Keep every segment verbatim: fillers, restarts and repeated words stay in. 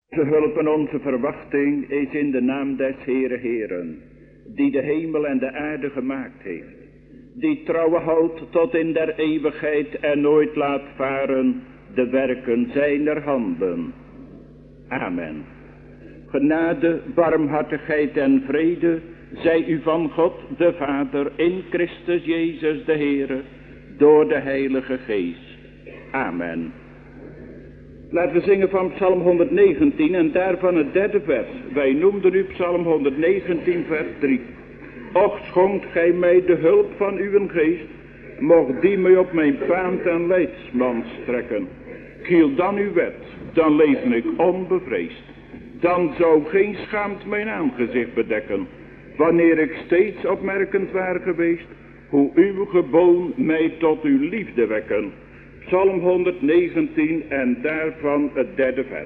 Onze hulp en onze verwachting is in de naam des Heere Heeren, die de hemel en de aarde gemaakt heeft, die trouwe houdt tot in der eeuwigheid en nooit laat varen de werken zijner handen. Amen. Genade, barmhartigheid en vrede zij u van God de Vader in Christus Jezus de Heere door de Heilige Geest. Amen. Laten we zingen van Psalm honderdnegentien en daarvan het derde vers. Wij noemden u Psalm honderdnegentien vers drie. Och schonkt gij mij de hulp van uw geest, mocht die mij op mijn paand en leidsman strekken. Kiel dan uw wet, dan leef ik onbevreesd. Dan zou geen schaamt mijn aangezicht bedekken, wanneer ik steeds opmerkend waar geweest, hoe uw geboon mij tot uw liefde wekken. Psalm honderdnegentien en daarvan het derde vers.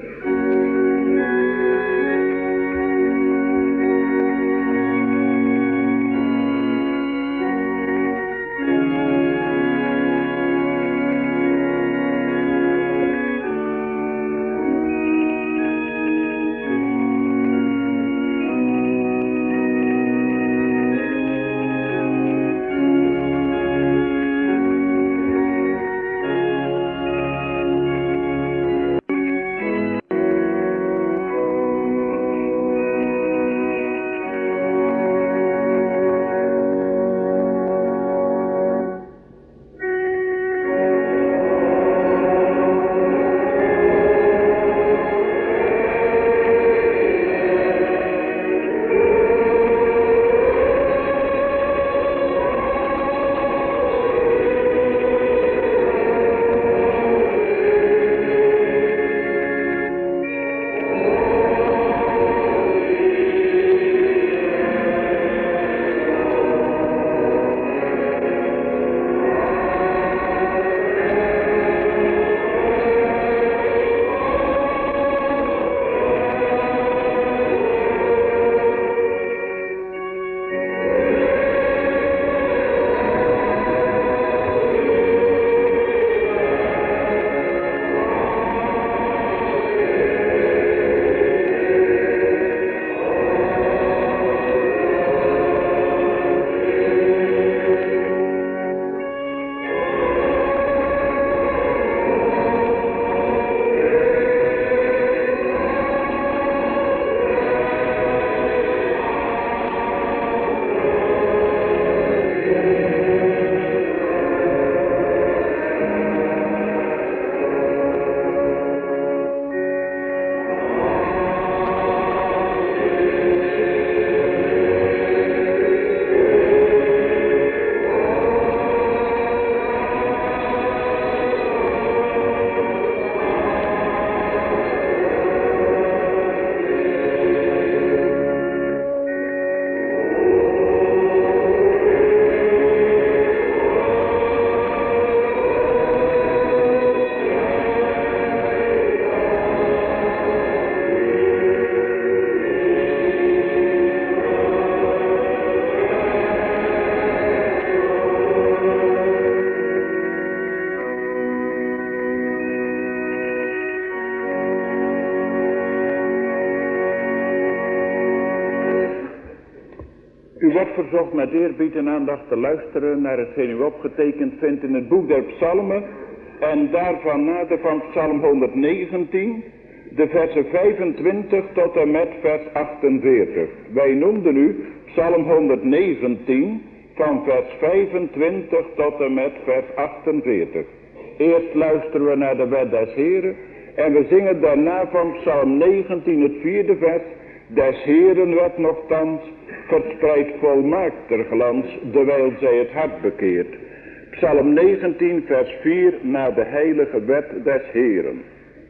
U wordt verzocht met eerbied en aandacht te luisteren naar hetgeen u opgetekend vindt in het boek der psalmen. En daarvan nader van psalm honderdnegentien, de versen vijfentwintig tot en met vers achtenveertig. Wij noemden u psalm honderdnegentien van vers vijfentwintig tot en met vers achtenveertig. Eerst luisteren we naar de wet des Heren en we zingen daarna van psalm negentien het vierde vers. Des Heeren wet nochtans verspreidt volmaakter glans, dewijl zij het hart bekeert. Psalm negentien vers vier naar de heilige wet des Heeren.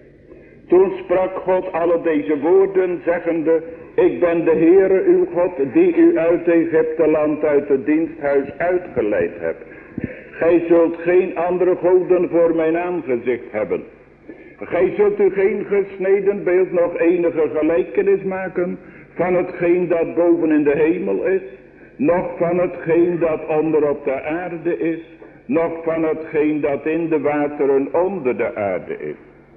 Toen sprak God alle deze woorden, zeggende: Ik ben de Heere uw God, die u uit Egypte land uit het diensthuis uitgeleid hebt. Gij zult geen andere goden voor mijn aangezicht hebben. Gij zult u geen gesneden beeld nog enige gelijkenis maken van hetgeen dat boven in de hemel is, noch van hetgeen dat onder op de aarde is, noch van hetgeen dat in de wateren onder de aarde is.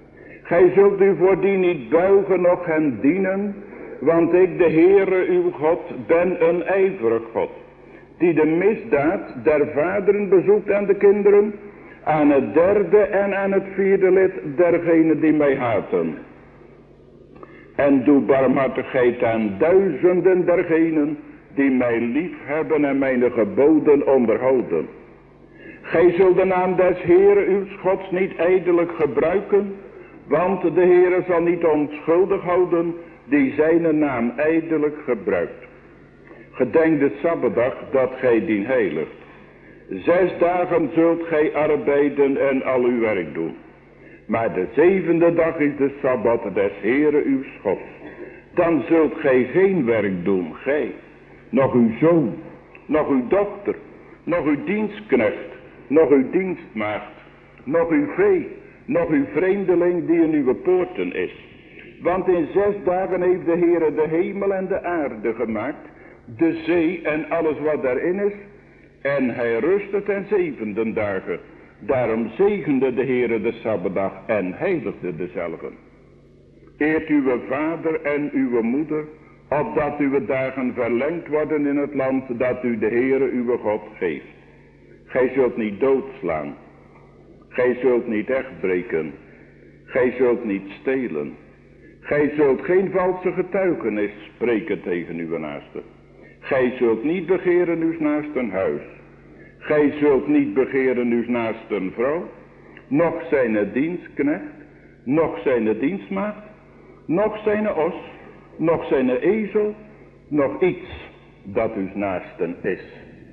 Gij zult u voor die niet buigen noch hen dienen, want ik de Heere uw God ben een ijverig God, die de misdaad der vaderen bezoekt aan de kinderen, aan het derde en aan het vierde lid dergenen die mij haten. En doe barmhartigheid aan duizenden dergenen die mij lief hebben en mijn geboden onderhouden. Gij zult de naam des Heere uw Gods niet ijdelijk gebruiken, want de Heere zal niet onschuldig houden die zijn naam ijdelijk gebruikt. Gedenk de Sabbatdag dat gij dien heiligt. Zes dagen zult gij arbeiden en al uw werk doen. Maar de zevende dag is de Sabbat des Heere uw Gods. Dan zult gij geen werk doen, gij, nog uw zoon, nog uw dochter, nog uw dienstknecht, nog uw dienstmaagd, nog uw vee, nog uw vreemdeling die in uw poorten is. Want in zes dagen heeft de Heere de hemel en de aarde gemaakt, de zee en alles wat daarin is, en hij rustte ten zevende dagen. Daarom zegende de Heere de Sabbatdag en heiligde dezelve. Eert uw vader en uw moeder, opdat uw dagen verlengd worden in het land dat u de Heere uw God geeft. Gij zult niet doodslaan. Gij zult niet echtbreken. Gij zult niet stelen. Gij zult geen valse getuigenis spreken tegen uw naaste. Gij zult niet begeren uw naasten huis. Gij zult niet begeren uw naasten vrouw, noch zijn dienstknecht, noch zijn dienstmaagd, noch zijn os, noch zijn ezel, noch iets dat uw naasten is.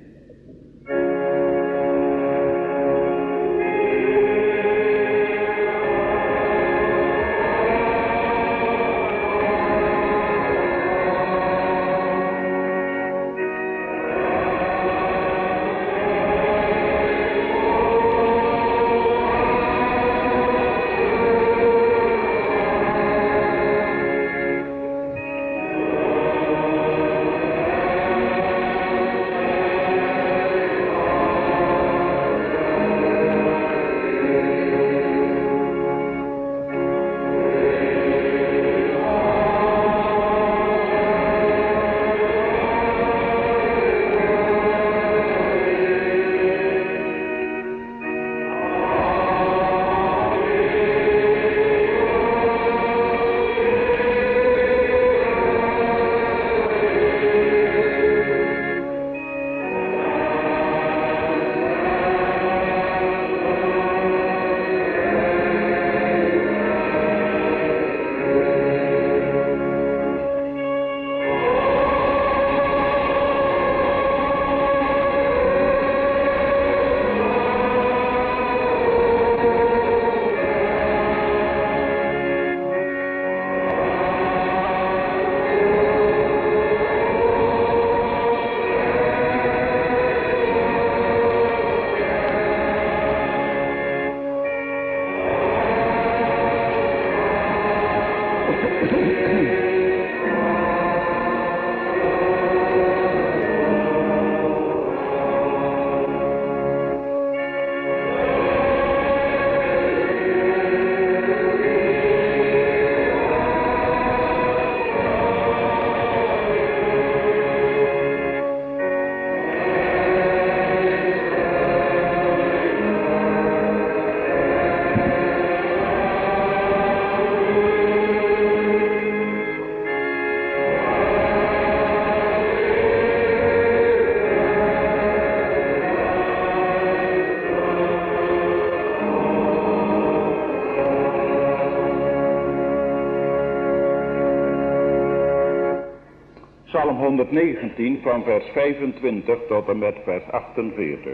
Psalm honderdnegentien van vers vijfentwintig tot en met vers achtenveertig.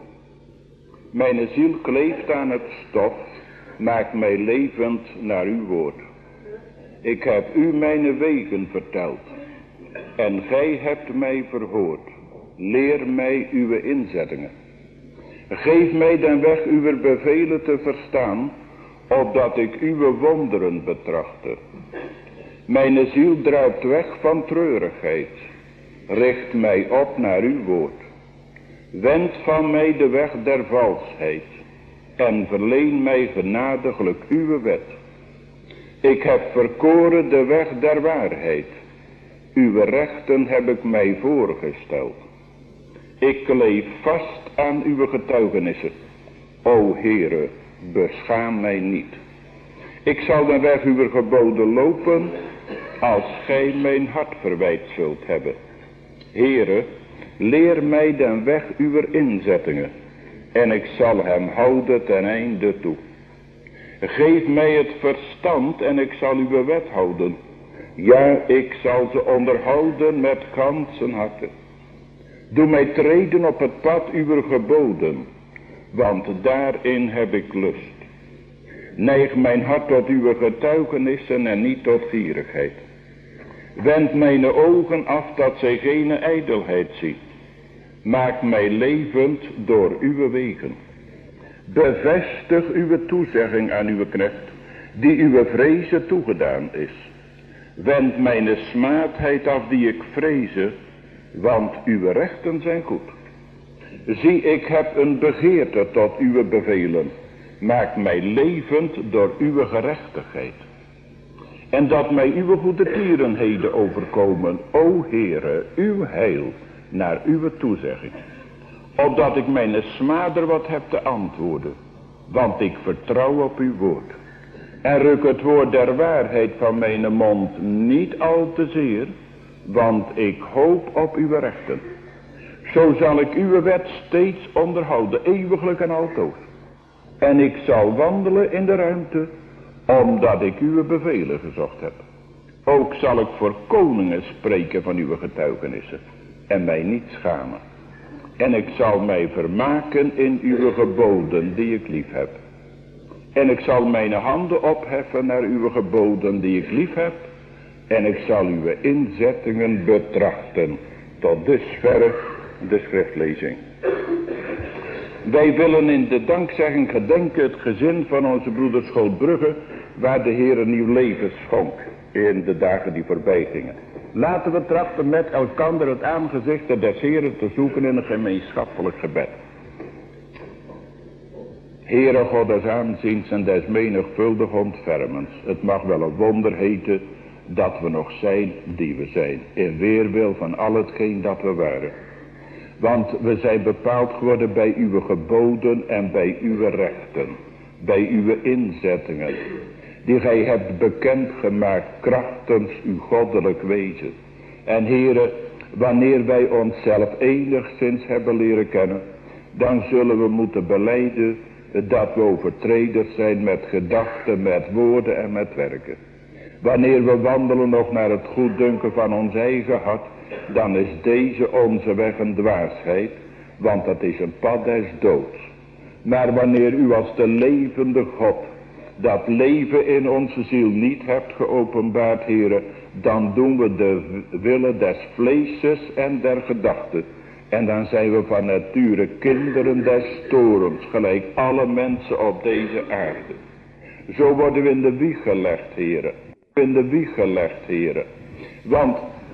Mijn ziel kleeft aan het stof, maakt mij levend naar uw woord. Ik heb u mijn wegen verteld, en gij hebt mij verhoord. Leer mij uw inzettingen. Geef mij den weg uw bevelen te verstaan, opdat ik uw wonderen betrachte. Mijn ziel druipt weg van treurigheid. Richt mij op naar uw woord. Wend van mij de weg der valsheid. En verleen mij genadiglijk uw wet. Ik heb verkoren de weg der waarheid. Uw rechten heb ik mij voorgesteld. Ik kleef vast aan uw getuigenissen. O Heere, beschaam mij niet. Ik zal de weg uw geboden lopen, als gij mijn hart verwijt zult hebben. Heere, leer mij den weg uw inzettingen, en ik zal hem houden ten einde toe. Geef mij het verstand, en ik zal uw wet houden. Ja, ik zal ze onderhouden met ganzen harte. Doe mij treden op het pad uw geboden, want daarin heb ik lust. Neig mijn hart tot uw getuigenissen en niet tot gierigheid. Wend mijn ogen af dat zij geen ijdelheid zien. Maak mij levend door uw wegen. Bevestig uw toezegging aan uw knecht, die uw vrezen toegedaan is. Wend mijn smaadheid af die ik vreze, want uw rechten zijn goed. Zie, ik heb een begeerte tot uw bevelen. Maak mij levend door uw gerechtigheid. En dat mij uw goede tierenheden overkomen, o Heere, uw heil, naar uw toezegging. Opdat ik mijn smader wat heb te antwoorden, want ik vertrouw op uw woord. En ruk het woord der waarheid van mijn mond niet al te zeer, want ik hoop op uw rechten. Zo zal ik uw wet steeds onderhouden, eeuwiglijk en altoos. En ik zal wandelen in de ruimte, omdat ik uw bevelen gezocht heb. Ook zal ik voor koningen spreken van uw getuigenissen, en mij niet schamen. En ik zal mij vermaken in uw geboden die ik lief heb. En ik zal mijn handen opheffen naar uw geboden die ik lief heb. En ik zal uw inzettingen betrachten. Tot dusverre de schriftlezing. Wij willen in de dankzegging gedenken het gezin van onze broeder Schootbrugge, waar de Heer een nieuw leven schonk in de dagen die voorbij gingen. Laten we trachten met elkander het aangezicht des Heeren te zoeken in een gemeenschappelijk gebed. Heere God des aanziens en des menigvuldig ontfermens, het mag wel een wonder heten dat we nog zijn die we zijn, in weerwil van al hetgeen dat we waren. Want we zijn bepaald geworden bij uw geboden en bij uw rechten, bij uw inzettingen, die gij hebt bekendgemaakt krachtens uw goddelijk wezen. En Heere, wanneer wij onszelf enigszins hebben leren kennen, dan zullen we moeten belijden dat we overtreders zijn met gedachten, met woorden en met werken. Wanneer we wandelen nog naar het goeddunken van ons eigen hart, dan is deze onze weg een dwaasheid, want dat is een pad des doods. Maar wanneer u als de levende God dat leven in onze ziel niet hebt geopenbaard, Heere, dan doen we de willen des vleeses en der gedachten. En dan zijn we van nature kinderen des torens, gelijk alle mensen op deze aarde. Zo worden we in de wieg gelegd, Heere. In de wieg gelegd, Heere. Want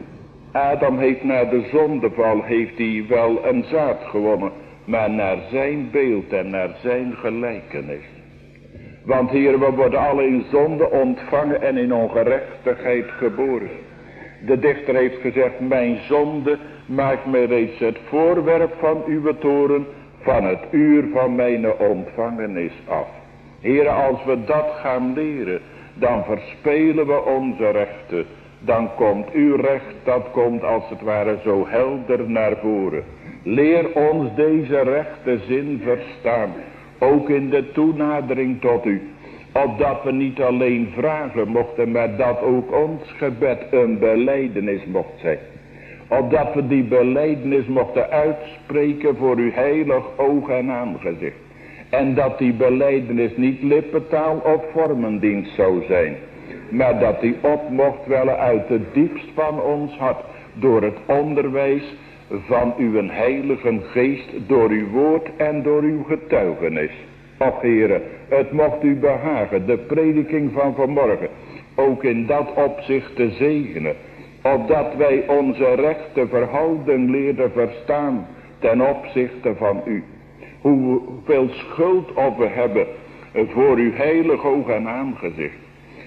Adam heeft na de zondeval, heeft hij wel een zaad gewonnen, maar naar zijn beeld en naar zijn gelijkenis. Want Heer, we worden alle in zonde ontvangen en in ongerechtigheid geboren. De dichter heeft gezegd, mijn zonde maakt mij reeds het voorwerp van uw toren, van het uur van mijn ontvangenis af. Heer, als we dat gaan leren, dan verspelen we onze rechten. Dan komt uw recht, dat komt als het ware zo helder naar voren. Leer ons deze rechte zin verstaan, ook in de toenadering tot u. Opdat we niet alleen vragen mochten, maar dat ook ons gebed een belijdenis mocht zijn. Opdat we die belijdenis mochten uitspreken voor uw heilig oog en aangezicht. En dat die belijdenis niet lippentaal of vormendienst zou zijn, maar dat die op mocht wellen uit het diepst van ons hart, door het onderwijs van uw heilige geest, door uw woord en door uw getuigenis. Och Heere, het mocht u behagen, de prediking van vanmorgen, ook in dat opzicht te zegenen, opdat wij onze rechte verhouding leerden verstaan ten opzichte van u. Hoeveel schuld op we hebben voor uw heilig oog en aangezicht.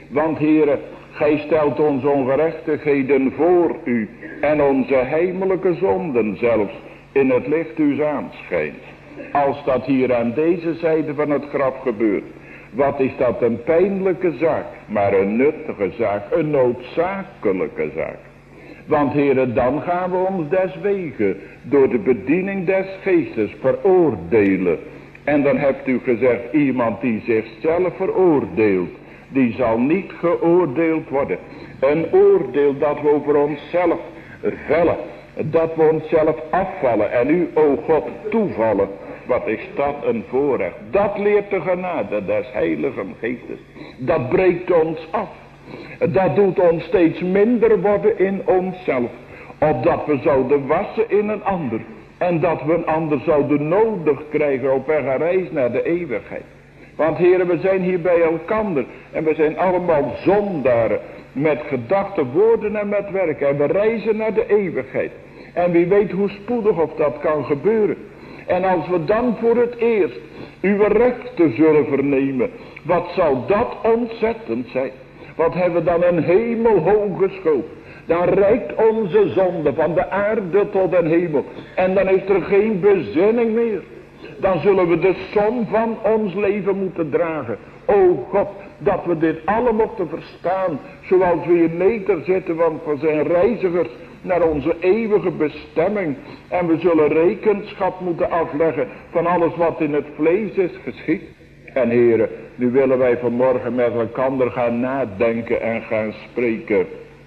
Want Heere, gij stelt onze ongerechtigheden voor u en onze heimelijke zonden zelfs in het licht uws aanschijns. Als dat hier aan deze zijde van het graf gebeurt, wat is dat een pijnlijke zaak, maar een nuttige zaak, een noodzakelijke zaak. Want Heere, dan gaan we ons deswege door de bediening des geestes veroordelen. En dan hebt u gezegd, iemand die zichzelf veroordeelt, die zal niet geoordeeld worden. Een oordeel dat we over onszelf vellen, dat we onszelf afvallen en u, o God, toevallen. Wat is dat een voorrecht. Dat leert de genade des Heiligen Geestes. Dat breekt ons af. Dat doet ons steeds minder worden in onszelf. Opdat we zouden wassen in een ander. En dat we een ander zouden nodig krijgen op weg reis naar de eeuwigheid. Want heren, we zijn hier bij elkander. En we zijn allemaal zondaren. Met gedachten, woorden en met werken. En we reizen naar de eeuwigheid. En wie weet hoe spoedig of dat kan gebeuren. En als we dan voor het eerst uw rechten zullen vernemen. Wat zal dat ontzettend zijn. Wat hebben we dan een hemelhoge schoot. Dan reikt onze zonde van de aarde tot den hemel. En dan is er geen bezinning meer. Dan zullen we de som van ons leven moeten dragen. O God, dat we dit alle mochten verstaan. Zoals we hier nederzitten, want we zijn reizigers naar onze eeuwige bestemming. En we zullen rekenschap moeten afleggen van alles wat in het vlees is geschied. En heren, nu willen wij vanmorgen met elkaar gaan nadenken en gaan spreken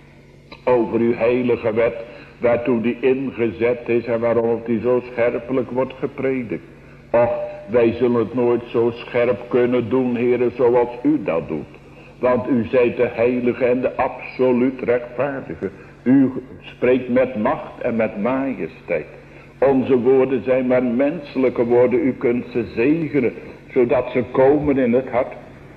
over uw heilige wet, waartoe die ingezet is en waarom die zo scherpelijk wordt gepredikt. Och, wij zullen het nooit zo scherp kunnen doen, heren, zoals u dat doet. Want u zijt de heilige en de absoluut rechtvaardige. U spreekt met macht en met majesteit. Onze woorden zijn maar menselijke woorden. U kunt ze zegenen, zodat ze komen in het hart.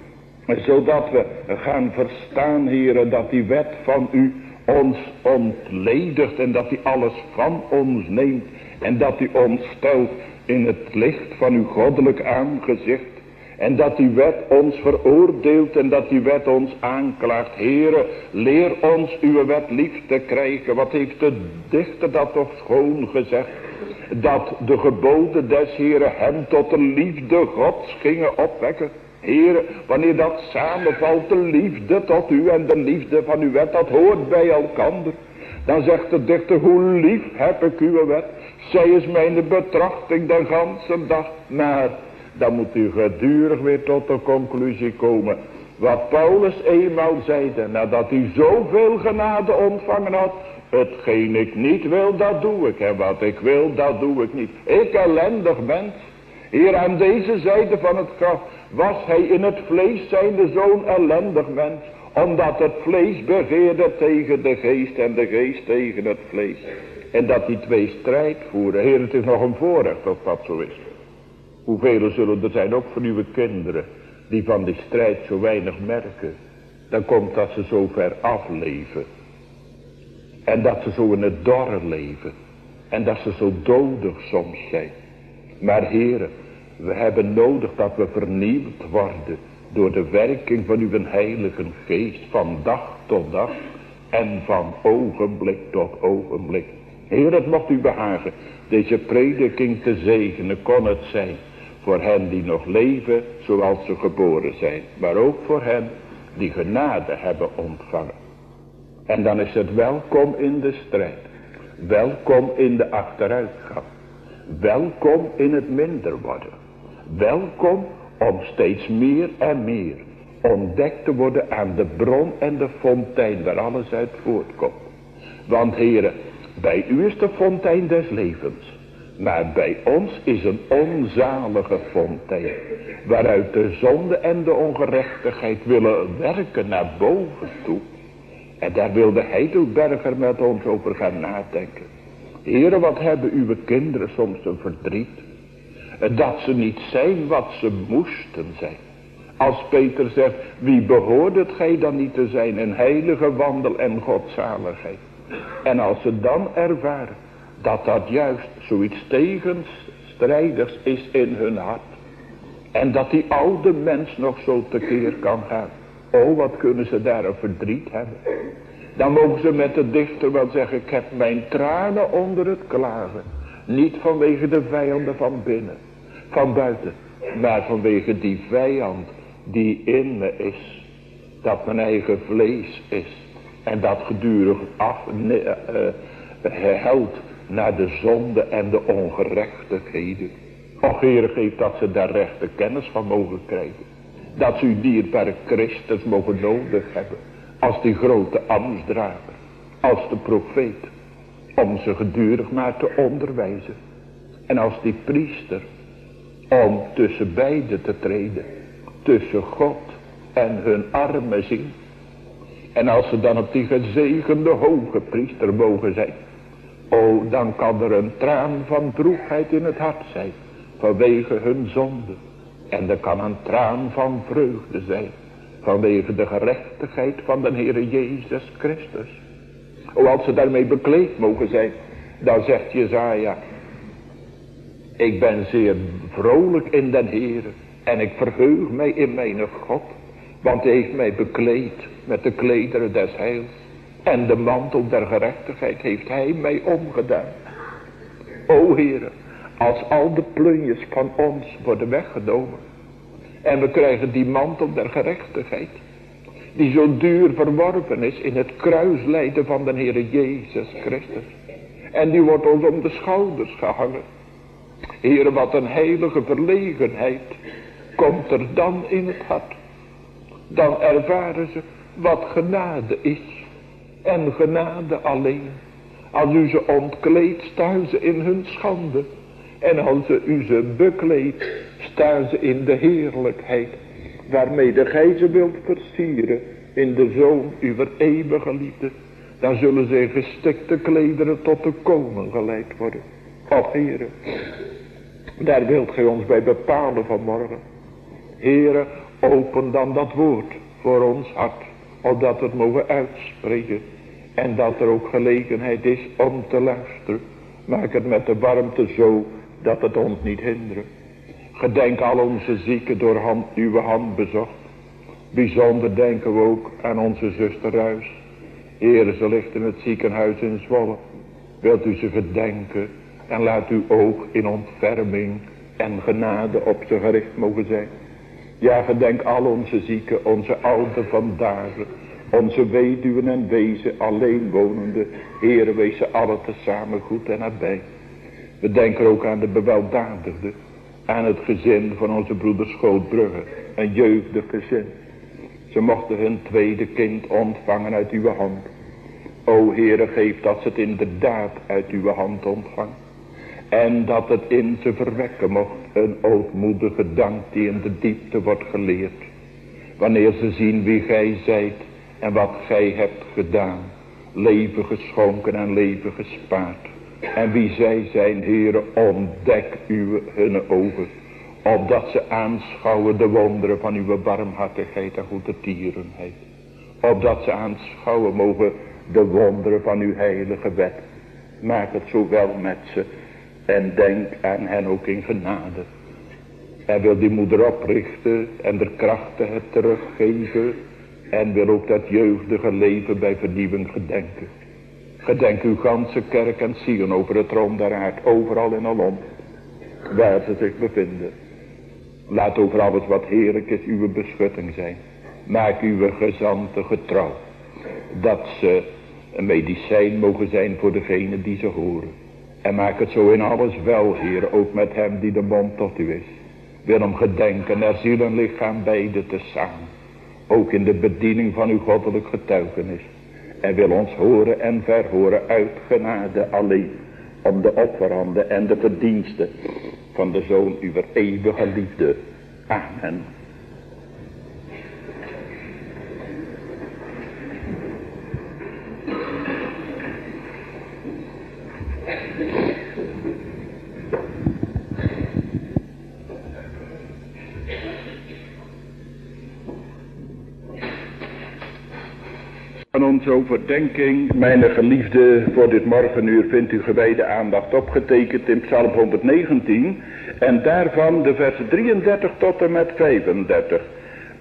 Zodat we gaan verstaan, heren, dat die wet van u ons ontledigt. En dat die alles van ons neemt. En dat die ons stelt in het licht van uw goddelijk aangezicht. En dat die wet ons veroordeelt en dat die wet ons aanklaagt. Heere, leer ons uw wet lief te krijgen. Wat heeft de dichter dat toch schoon gezegd? Dat de geboden des Heere hem tot de liefde Gods gingen opwekken. Heere, wanneer dat samenvalt, de liefde tot u en de liefde van uw wet, dat hoort bij elkander. Dan zegt de dichter, hoe lief heb ik uw wet. Zij is mijn betrachting de ganse dag. Maar dan moet u gedurig weer tot de conclusie komen. Wat Paulus eenmaal zeide, nadat hij zoveel genade ontvangen had. Hetgeen ik niet wil, dat doe ik. En wat ik wil, dat doe ik niet. Ik ellendig mens. Hier aan deze zijde van het graf was hij in het vlees zijnde zo'n ellendig mens. Omdat het vlees begeerde tegen de geest en de geest tegen het vlees. En dat die twee strijd voeren. Heer, het is nog een voorrecht of dat zo is. Hoeveel zullen er zijn, ook van uw kinderen, die van die strijd zo weinig merken. Dan komt dat ze zo ver afleven. En dat ze zo in het dorre leven. En dat ze zo dodig soms zijn. Maar heren, we hebben nodig dat we vernieuwd worden door de werking van uw heilige geest van dag tot dag en van ogenblik tot ogenblik. Heer, het mocht u behagen deze prediking te zegenen, kon het zijn voor hen die nog leven zoals ze geboren zijn, maar ook voor hen die genade hebben ontvangen. En dan is het welkom in de strijd, welkom in de achteruitgang, welkom in het minder worden, welkom om steeds meer en meer ontdekt te worden aan de bron en de fontein waar alles uit voortkomt. Want heren, bij u is de fontein des levens, maar bij ons is een onzalige fontein, waaruit de zonde en de ongerechtigheid willen werken naar boven toe. En daar wil de Heidelberger met ons over gaan nadenken. Heren, wat hebben uw kinderen soms een verdriet, dat ze niet zijn wat ze moesten zijn. Als Peter zegt, wie behoort het gij dan niet te zijn, een heilige wandel en godzaligheid. En als ze dan ervaren dat dat juist zoiets tegenstrijdigs is in hun hart. En dat die oude mens nog zo tekeer kan gaan. Oh, wat kunnen ze daar een verdriet hebben. Dan mogen ze met de dichter wel zeggen, ik heb mijn tranen onder het klagen. Niet vanwege de vijanden van binnen, van buiten, maar vanwege die vijand die in me is. Dat mijn eigen vlees is. En dat gedurig af, ne, uh, helpt naar de zonde en de ongerechtigheden. Och, Heere, geef dat ze daar rechte kennis van mogen krijgen. Dat ze uw dierbare Christus mogen nodig hebben. Als die grote ambtsdrager. Als de profeet. Om ze gedurig maar te onderwijzen. En als die priester. Om tussen beiden te treden. Tussen God en hun armen zien. En als ze dan op die gezegende hoge priester mogen zijn. Oh, dan kan er een traan van droefheid in het hart zijn. Vanwege hun zonde. En er kan een traan van vreugde zijn. Vanwege de gerechtigheid van de Heere Jezus Christus. O, als ze daarmee bekleed mogen zijn. Dan zegt Jesaja. Ik ben zeer vrolijk in den Heere. En ik verheug mij in mijn God. Want hij heeft mij bekleed met de klederen des heils. En de mantel der gerechtigheid heeft hij mij omgedaan. O Heere, als al de plunjes van ons worden weggenomen. En we krijgen die mantel der gerechtigheid. Die zo duur verworven is in het kruislijden van de Heere Jezus Christus. En die wordt ons om de schouders gehangen. Heere, wat een heilige verlegenheid komt er dan in het hart. Dan ervaren ze wat genade is. En genade alleen. Als u ze ontkleedt, staan ze in hun schande. En als u ze bekleedt, staan ze in de heerlijkheid. Waarmede gij ze wilt versieren in de Zoon uw eeuwige liefde. Dan zullen ze in gestikte klederen tot de koning geleid worden. Och Heere, daar wilt gij ons bij bepalen vanmorgen. Heere, open dan dat woord voor ons hart. Opdat we het mogen uitspreken. En dat er ook gelegenheid is om te luisteren. Maak het met de warmte zo dat het ons niet hindert. Gedenk al onze zieken door hand, uw hand bezocht. Bijzonder denken we ook aan onze zuster Ruis. Heere, ze ligt in het ziekenhuis in Zwolle. Wilt u ze gedenken en laat uw oog in ontferming en genade op ze gericht mogen zijn. Ja, gedenk al onze zieken, onze ouden vandaag, onze weduwen en wezen, alleenwonende. Heere, wees ze alle tezamen goed en nabij. We denken ook aan de beweldadigden, aan het gezin van onze broeder Schootbrugge, een jeugdig gezin. Ze mochten hun tweede kind ontvangen uit uw hand. O Heere, geef dat ze het inderdaad uit uw hand ontvangen. En dat het in ze verwekken mocht, een ootmoedige dank die in de diepte wordt geleerd. Wanneer ze zien wie gij zijt en wat gij hebt gedaan. Leven geschonken en leven gespaard. En wie zij zijn, Heere, ontdek uw hunne ogen. Opdat ze aanschouwen de wonderen van uw barmhartigheid en goede tierenheid. Opdat ze aanschouwen mogen de wonderen van uw heilige wet. Maak het zo wel met ze. En denk aan hen ook in genade. En wil die moeder oprichten en de krachten het teruggeven. En wil ook dat jeugdige leven bij vernieuwing gedenken. Gedenk uw ganse kerk en Sion over het rond der aard, overal en alom, waar ze zich bevinden. Laat over alles wat heerlijk is uw beschutting zijn. Maak uw gezanten getrouw. Dat ze een medicijn mogen zijn voor degene die ze horen. En maak het zo in alles wel, Heer, ook met hem die de mond tot u is. Wil hem gedenken naar ziel en lichaam beide tezamen. Ook in de bediening van uw goddelijk getuigenis. En wil ons horen en verhoren uit genade alleen. Om de offeranden en de verdiensten van de Zoon uw eeuwige liefde. Amen. Van onze overdenking, mijn geliefde, voor dit morgenuur vindt u gewijde aandacht opgetekend in Psalm honderdnegentien. En daarvan de versen drieëndertig tot en met vijfendertig.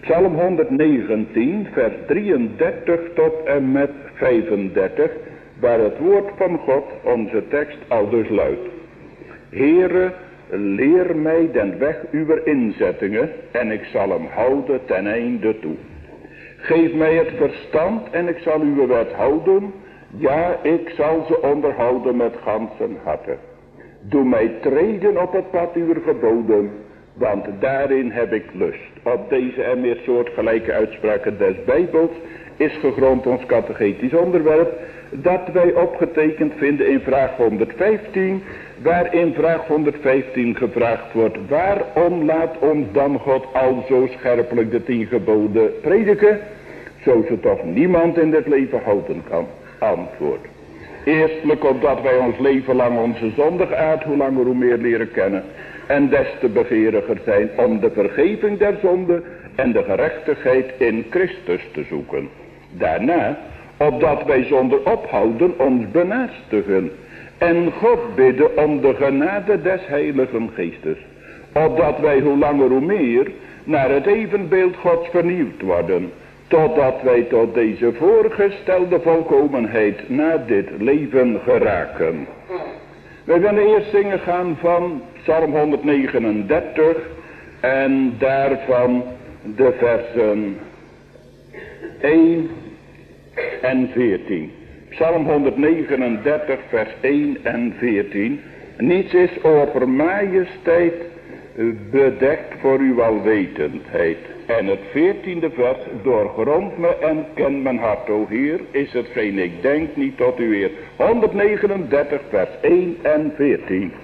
Psalm honderdnegentien, vers drieëndertig tot en met vijfendertig, waar het woord van God onze tekst aldus luidt. Heere, leer mij den weg uw inzettingen, en ik zal hem houden ten einde toe. Geef mij het verstand, en ik zal uw wet houden, ja, ik zal ze onderhouden met gansen harte. Doe mij treden op het pad uw geboden, want daarin heb ik lust. Op deze en meer soortgelijke uitspraken des Bijbels is gegrond ons catechetisch onderwerp, dat wij opgetekend vinden in vraag honderdvijftien, waarin vraag honderdvijftien gevraagd wordt: waarom laat ons dan God al zo scherpelijk de tien geboden prediken, zo ze toch niemand in dit leven houden kan? Antwoord: eerstelijk omdat wij ons leven lang onze zondige aard hoe langer hoe meer leren kennen, en des te begeeriger zijn om de vergeving der zonde en de gerechtigheid in Christus te zoeken. Daarna, opdat wij zonder ophouden ons benaastigen en God bidden om de genade des Heiligen Geestes, opdat wij hoe langer hoe meer naar het evenbeeld Gods vernieuwd worden, totdat wij tot deze voorgestelde volkomenheid na dit leven geraken. Wij willen eerst zingen gaan van Psalm honderdnegenendertig en daarvan de versen één en veertien. Psalm honderdnegenendertig vers één en veertien. Niets is over majesteit bedekt voor uw alwetendheid. En het veertiende vers: doorgrond me en ken mijn hart, o Heer, is hetgeen ik denk niet tot uw eer. honderdnegenendertig vers één en veertien.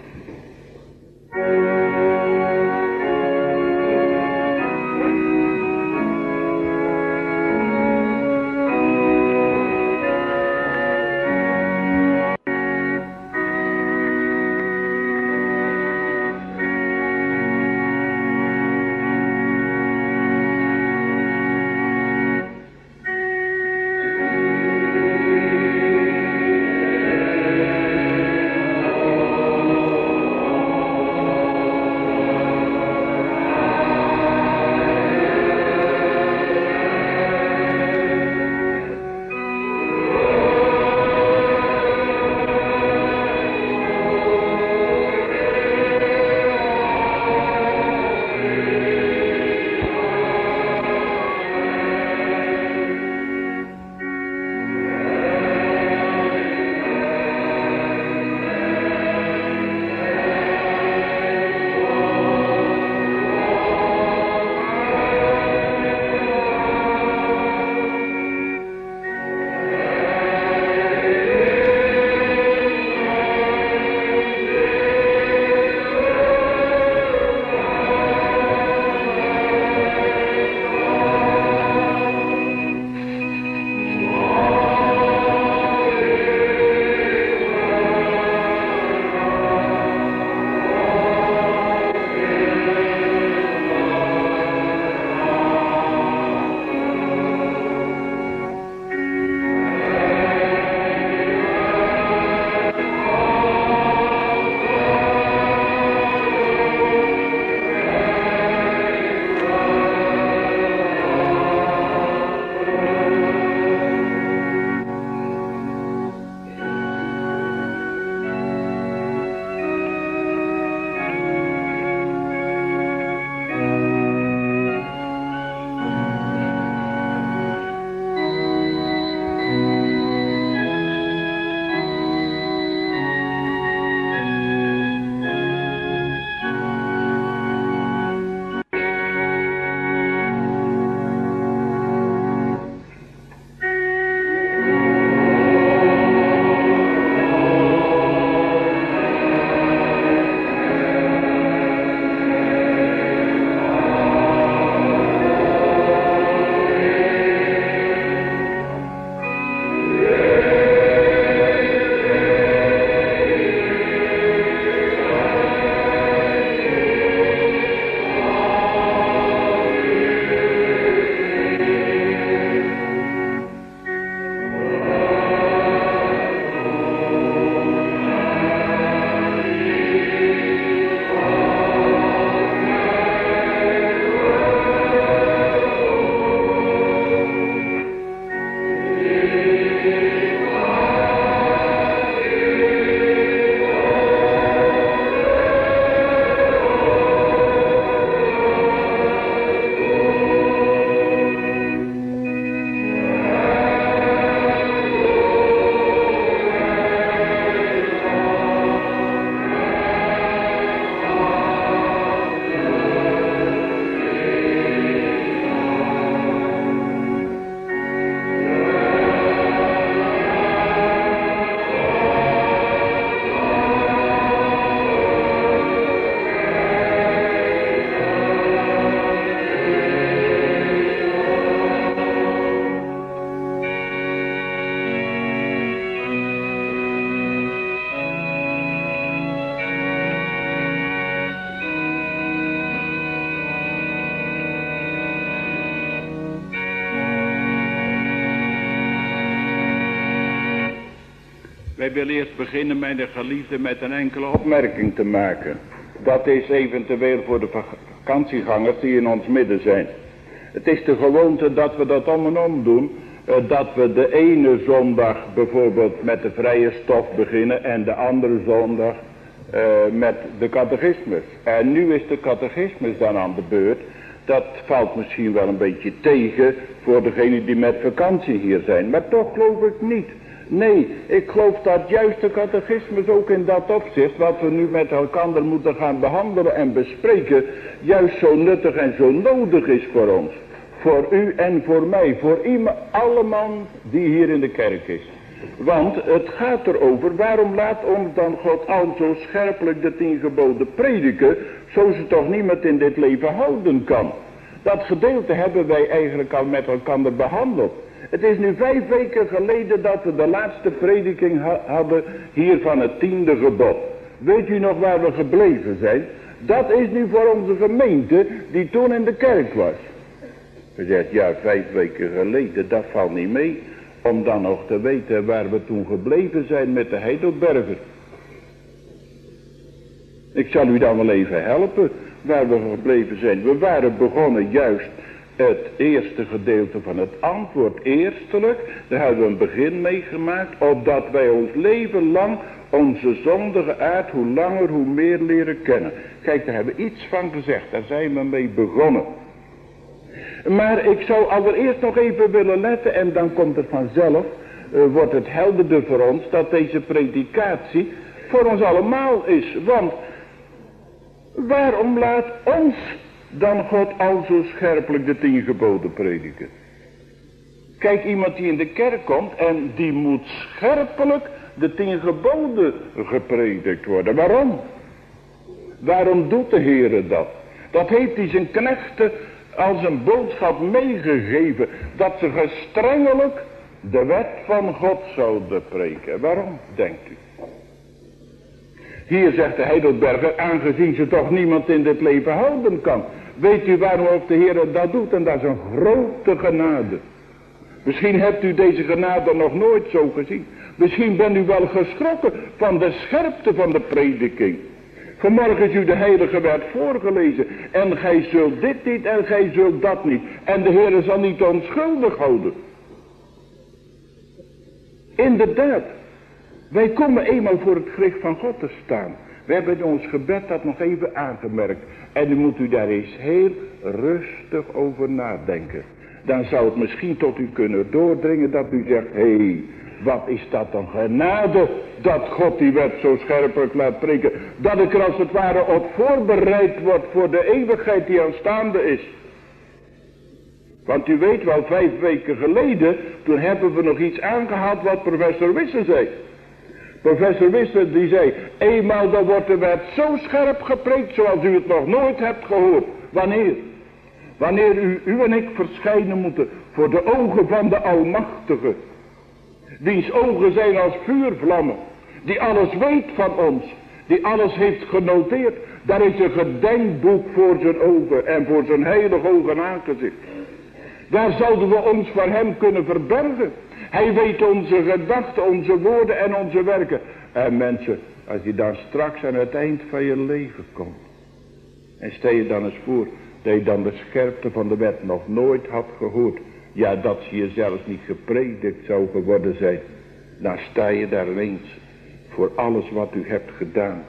Wij willen eerst beginnen, mijn geliefde, met een enkele opmerking te maken. Dat is eventueel voor de vakantiegangers die in ons midden zijn. Het is de gewoonte dat we dat om en om doen. Uh, dat we de ene zondag bijvoorbeeld met de vrije stof beginnen en de andere zondag uh, met de catechismus. En nu is de catechismus dan aan de beurt. Dat valt misschien wel een beetje tegen voor degenen die met vakantie hier zijn. Maar toch geloof ik niet. Nee, ik geloof dat juist de catechismus ook in dat opzicht, wat we nu met elkaar moeten gaan behandelen en bespreken, juist zo nuttig en zo nodig is voor ons. Voor u en voor mij, voor iemand, alle man die hier in de kerk is. Want het gaat erover, waarom laat ons dan God al zo scherpelijk de tien geboden prediken, zo ze toch niemand in dit leven houden kan. Dat gedeelte hebben wij eigenlijk al met elkaar behandeld. Het is nu vijf weken geleden dat we de laatste prediking ha hadden hier van het tiende gebod. Weet u nog waar we gebleven zijn? Dat is nu voor onze gemeente die toen in de kerk was. Je zegt, ja, vijf weken geleden, dat valt niet mee. Om dan nog te weten waar we toen gebleven zijn met de Heidelberger. Ik zal u dan wel even helpen waar we gebleven zijn. We waren begonnen juist het eerste gedeelte van het antwoord eerstelijk. Daar hebben we een begin mee gemaakt. Opdat wij ons leven lang onze zondige aard hoe langer hoe meer leren kennen. Kijk, daar hebben we iets van gezegd. Daar zijn we mee begonnen. Maar ik zou allereerst nog even willen letten. En dan komt het vanzelf. Uh, wordt het helderder voor ons. Dat deze predikatie voor ons allemaal is. Want waarom laat ons dan God al zo scherpelijk de tien geboden prediken? Kijk, iemand die in de kerk komt en die moet scherpelijk de tien geboden gepredikt worden. Waarom? Waarom doet de Heere dat? Dat heeft hij zijn knechten als een boodschap meegegeven. Dat ze gestrengelijk de wet van God zouden preken. Waarom, denkt u? Hier zegt de Heidelberger, aangezien ze toch niemand in dit leven houden kan. Weet u waarom ook de Heer dat doet? En dat is een grote genade. Misschien hebt u deze genade nog nooit zo gezien. Misschien bent u wel geschrokken van de scherpte van de prediking. Vanmorgen is u de heilige wet voorgelezen. En gij zult dit niet en gij zult dat niet. En de Heer zal niet onschuldig houden. Inderdaad. Wij komen eenmaal voor het gericht van God te staan. We hebben in ons gebed dat nog even aangemerkt. En nu moet u daar eens heel rustig over nadenken. Dan zou het misschien tot u kunnen doordringen dat u zegt, hé, hey, wat is dat dan genade dat God die wet zo scherpelijk laat preken. Dat ik er als het ware op voorbereid word voor de eeuwigheid die aanstaande is. Want u weet wel, vijf weken geleden, toen hebben we nog iets aangehaald wat professor Wisse zei. Professor Wisse die zei, eenmaal dan wordt de wet zo scherp gepreekt zoals u het nog nooit hebt gehoord. Wanneer? Wanneer u, u en ik verschijnen moeten voor de ogen van de Almachtige. Wiens ogen zijn als vuurvlammen. Die alles weet van ons. Die alles heeft genoteerd. Daar is een gedenkboek voor zijn ogen en voor zijn heilig ogen aangezicht. Daar zouden we ons voor hem kunnen verbergen. Hij weet onze gedachten, onze woorden en onze werken. En mensen, als je dan straks aan het eind van je leven komt. En stel je dan eens voor dat je dan de scherpte van de wet nog nooit had gehoord. Ja, dat ze je zelfs niet gepredikt zou geworden zijn. Dan sta je daar ineens voor alles wat u hebt gedaan.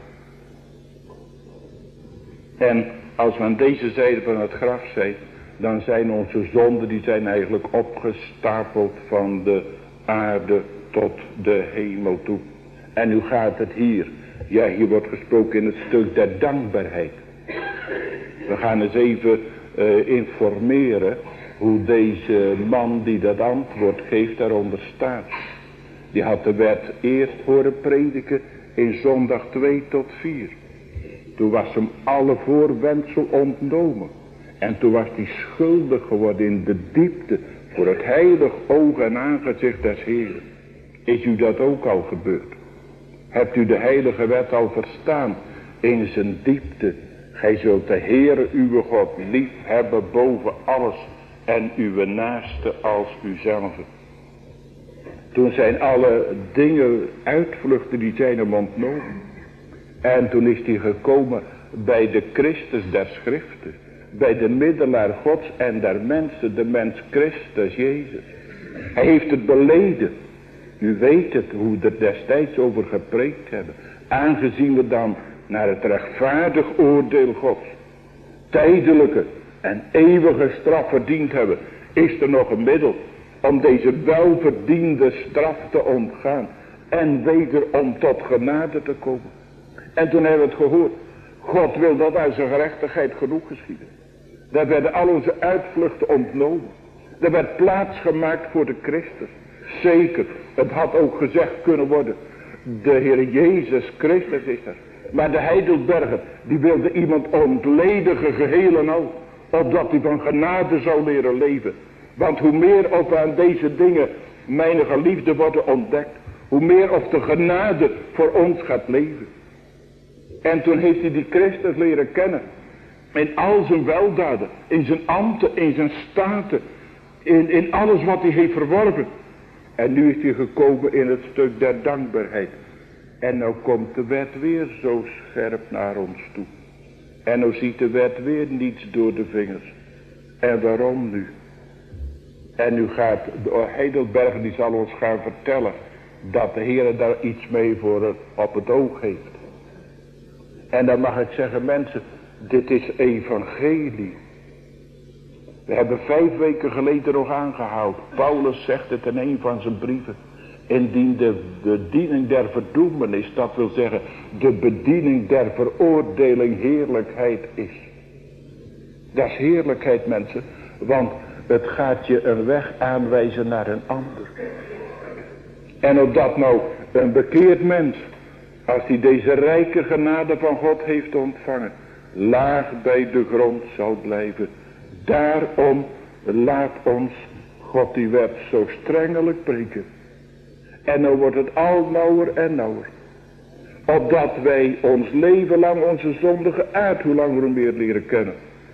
En als we aan deze zijde van het graf zijn, dan zijn onze zonden, die zijn eigenlijk opgestapeld van de aarde tot de hemel toe. En nu gaat het hier. Ja, hier wordt gesproken in het stuk der dankbaarheid. We gaan eens even uh, informeren hoe deze man die dat antwoord geeft daaronder staat. Die had de wet eerst horen prediken in zondag twee tot vier. Toen was hem alle voorwendsel ontnomen. En toen was hij schuldig geworden in de diepte voor het heilig oog en aangezicht des Heeren. Is u dat ook al gebeurd? Hebt u de heilige wet al verstaan in zijn diepte? Gij zult de Heere uw God lief hebben boven alles en uw naaste als uzelf. Toen zijn alle dingen, uitvluchten, die zijn hem ontnomen. En toen is hij gekomen bij de Christus der Schriften. Bij de middelaar Gods en der mensen, de mens Christus Jezus. Hij heeft het beleden. U weet het, hoe we er destijds over gepreekt hebben. Aangezien we dan naar het rechtvaardig oordeel Gods tijdelijke en eeuwige straf verdiend hebben, is er nog een middel om deze welverdiende straf te ontgaan en wederom tot genade te komen. En toen hebben we het gehoord. God wil dat uit zijn gerechtigheid genoeg geschieden. Daar werden al onze uitvluchten ontnomen. Er werd plaats gemaakt voor de Christus. Zeker, het had ook gezegd kunnen worden, de Heer Jezus Christus is er. Maar de Heidelberger, die wilde iemand ontledigen geheel en al, opdat hij van genade zou leren leven. Want hoe meer of aan deze dingen mijn geliefde worden ontdekt, hoe meer of de genade voor ons gaat leven. En toen heeft hij die Christus leren kennen. In al zijn weldaden, in zijn ambten, in zijn staten, in, in alles wat hij heeft verworven. En nu is hij gekomen in het stuk der dankbaarheid. En nou komt de wet weer zo scherp naar ons toe. En nou ziet de wet weer niets door de vingers. En waarom nu? En nu gaat de Heidelberger, die zal ons gaan vertellen dat de Heer daar iets mee voor het, op het oog heeft. En dan mag ik zeggen, mensen, dit is evangelie. We hebben vijf weken geleden nog aangehaald. Paulus zegt het in een van zijn brieven. Indien de bediening der verdoemenis, dat wil zeggen de bediening der veroordeling heerlijkheid is. Dat is heerlijkheid, mensen. Want het gaat je een weg aanwijzen naar een ander. En opdat nou een bekeerd mens, als hij deze rijke genade van God heeft ontvangen, laag bij de grond zal blijven. Daarom laat ons God die wet zo strengelijk preken. En dan wordt het al nauwer en nauwer. Opdat wij ons leven lang onze zondige aard hoe langer hoe meer leren kennen.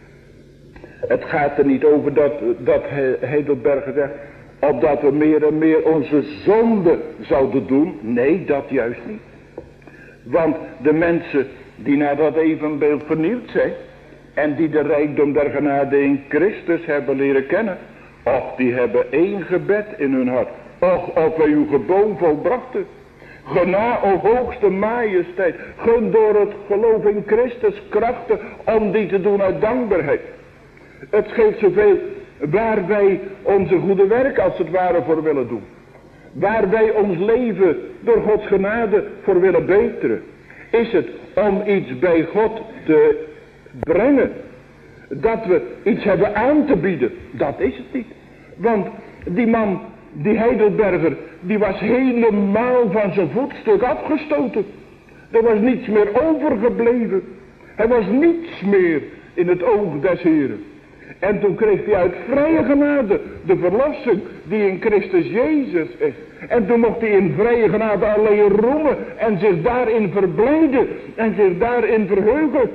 Het gaat er niet over dat, dat Heidelberger zegt, opdat we meer en meer onze zonde zouden doen. Nee, dat juist niet. Want de mensen die naar dat evenbeeld vernieuwd zijn en die de rijkdom der genade in Christus hebben leren kennen, och, die hebben één gebed in hun hart. Och, of wij uw geboom volbrachten. Gena, o hoogste majesteit, gun door het geloof in Christus krachten om die te doen uit dankbaarheid. Het geeft zoveel waar wij onze goede werk als het ware voor willen doen. Waar wij ons leven door Gods genade voor willen beteren. Is het om iets bij God te brengen. Dat we iets hebben aan te bieden. Dat is het niet. Want die man, die Heidelberger, die was helemaal van zijn voetstuk afgestoten. Er was niets meer overgebleven. Hij was niets meer in het oog des Heren. En toen kreeg hij uit vrije genade de verlossing die in Christus Jezus is. En toen mocht hij in vrije genade alleen roemen en zich daarin verblijden en zich daarin verheugen.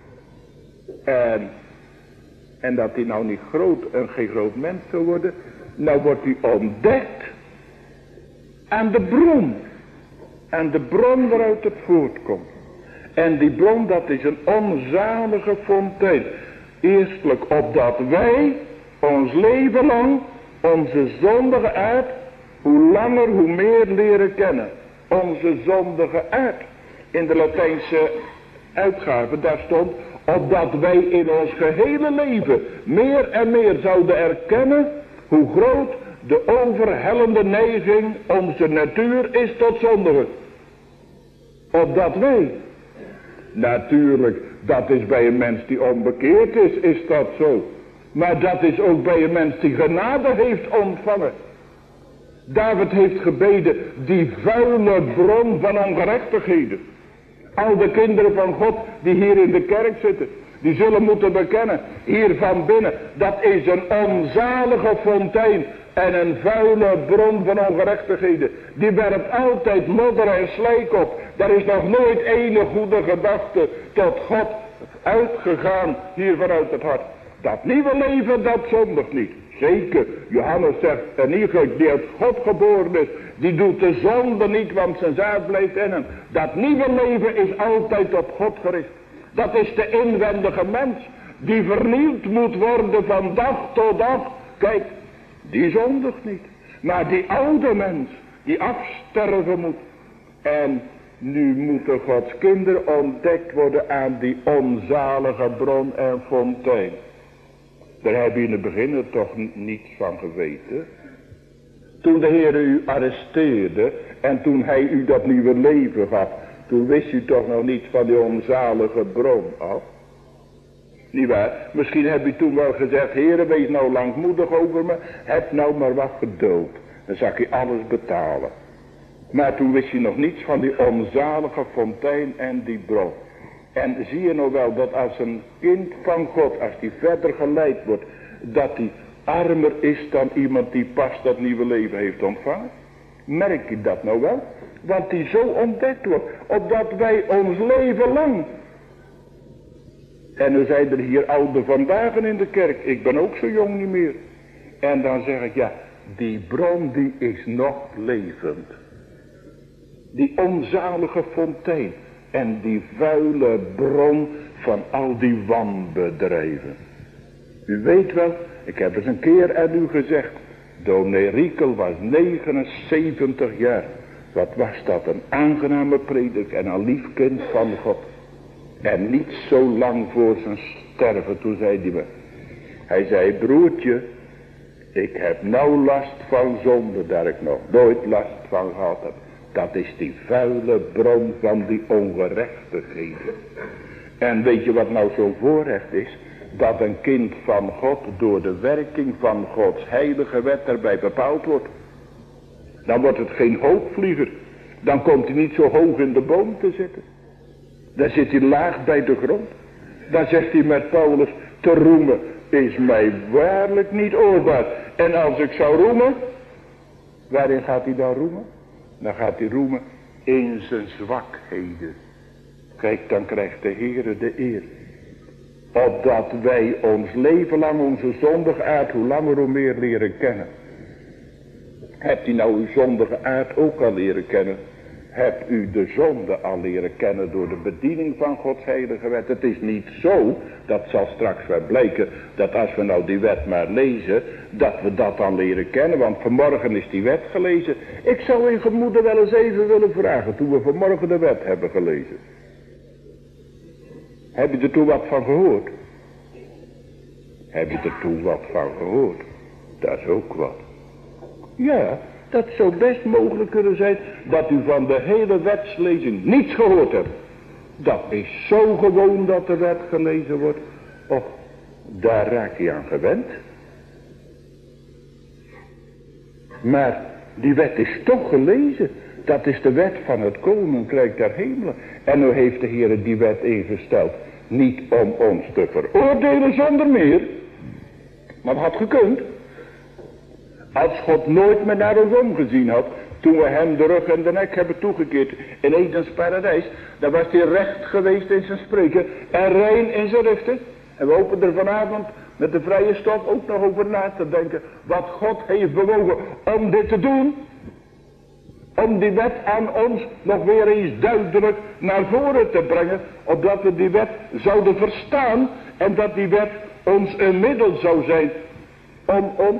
En, en dat hij nou niet groot en geen groot mens zou worden, nou wordt hij ontdekt aan de bron. Aan de bron waaruit het voortkomt. En die bron, dat is een onzalige fontein. Eerstelijk opdat wij ons leven lang onze zondige aard hoe langer hoe meer leren kennen. Onze zondige aard. In de Latijnse uitgave daar stond opdat wij in ons gehele leven meer en meer zouden erkennen hoe groot de overhellende neiging onze natuur is tot zondigen. Opdat wij, natuurlijk, dat is bij een mens die onbekeerd is, is dat zo. Maar dat is ook bij een mens die genade heeft ontvangen. David heeft gebeden, die vuile bron van ongerechtigheden. Al de kinderen van God die hier in de kerk zitten, die zullen moeten bekennen, hier van binnen, dat is een onzalige fontein en een vuile bron van ongerechtigheden. Die werpt altijd modder en slijk op. Daar is nog nooit ene goede gedachte tot God uitgegaan hier vanuit het hart. Dat nieuwe leven, dat zondigt niet. Zeker, Johannes zegt, en ieder die uit God geboren is, die doet de zonde niet, want zijn zaad blijft in hem. Dat nieuwe leven is altijd op God gericht. Dat is de inwendige mens, die vernieuwd moet worden van dag tot dag. Kijk, die zondigt niet. Maar die oude mens, die afsterven moet. En nu moeten Gods kinderen ontdekt worden aan die onzalige bron en fontein. Daar heb je in het begin toch niets van geweten. Toen de Heer u arresteerde en toen hij u dat nieuwe leven gaf, toen wist u toch nog niets van die onzalige bron af. Niet waar? Misschien heb u toen wel gezegd, Heere, wees nou langmoedig over me, heb nou maar wat geduld. Dan zal ik je alles betalen. Maar toen wist je nog niets van die onzalige fontein en die bron. En zie je nou wel dat als een kind van God, als die verder geleid wordt, dat die armer is dan iemand die pas dat nieuwe leven heeft ontvangen? Merk je dat nou wel? Want die zo ontdekt wordt, opdat wij ons leven lang. En er zijn er hier oude vandaag in de kerk, ik ben ook zo jong niet meer. En dan zeg ik, ja, die bron die is nog levend. Die onzalige fontein. En die vuile bron van al die wanbedrijven. U weet wel, ik heb eens een keer aan u gezegd. Dominee Riekel was negenenzeventig jaar. Wat was dat, een aangename predik en een lief kind van God. En niet zo lang voor zijn sterven, toen zei hij me. Hij zei, broertje, ik heb nou last van zonde, daar ik nog nooit last van gehad heb. Dat is die vuile bron van die ongerechtigheden. En weet je wat nou zo'n voorrecht is? Dat een kind van God door de werking van Gods heilige wet erbij bepaald wordt. Dan wordt het geen hoogvlieger. Dan komt hij niet zo hoog in de boom te zitten. Dan zit hij laag bij de grond. Dan zegt hij met Paulus, te roemen is mij waarlijk niet oorbaar. En als ik zou roemen, waarin gaat hij dan roemen? Dan gaat hij roemen in zijn zwakheden. Kijk, dan krijgt de Heere de eer. Opdat wij ons leven lang onze zondige aard hoe langer hoe meer leren kennen. Hebt u nou uw zondige aard ook al leren kennen? Hebt u de zonde al leren kennen door de bediening van Gods heilige wet? Het is niet zo, dat zal straks wel blijken, dat als we nou die wet maar lezen, dat we dat dan leren kennen. Want vanmorgen is die wet gelezen. Ik zou in gemoede wel eens even willen vragen, toen we vanmorgen de wet hebben gelezen. Heb je er toen wat van gehoord? Heb je er toen wat van gehoord? Dat is ook wat. Ja, dat zou best mogelijk kunnen zijn dat u van de hele wetslezing niets gehoord hebt. Dat is zo gewoon dat de wet gelezen wordt. Och, daar raak je aan gewend. Maar die wet is toch gelezen. Dat is de wet van het koninkrijk der hemelen. En nu heeft de Heer die wet ingesteld. Niet om ons te veroordelen zonder meer. Maar dat had gekund. Als God nooit meer naar ons omgezien had, toen we hem de rug en de nek hebben toegekeerd in Edens paradijs, dan was hij recht geweest in zijn spreken en rein in zijn richten. En we hopen er vanavond met de vrije stof ook nog over na te denken, wat God heeft bewogen om dit te doen. Om die wet aan ons nog weer eens duidelijk naar voren te brengen, opdat we die wet zouden verstaan en dat die wet ons een middel zou zijn om ons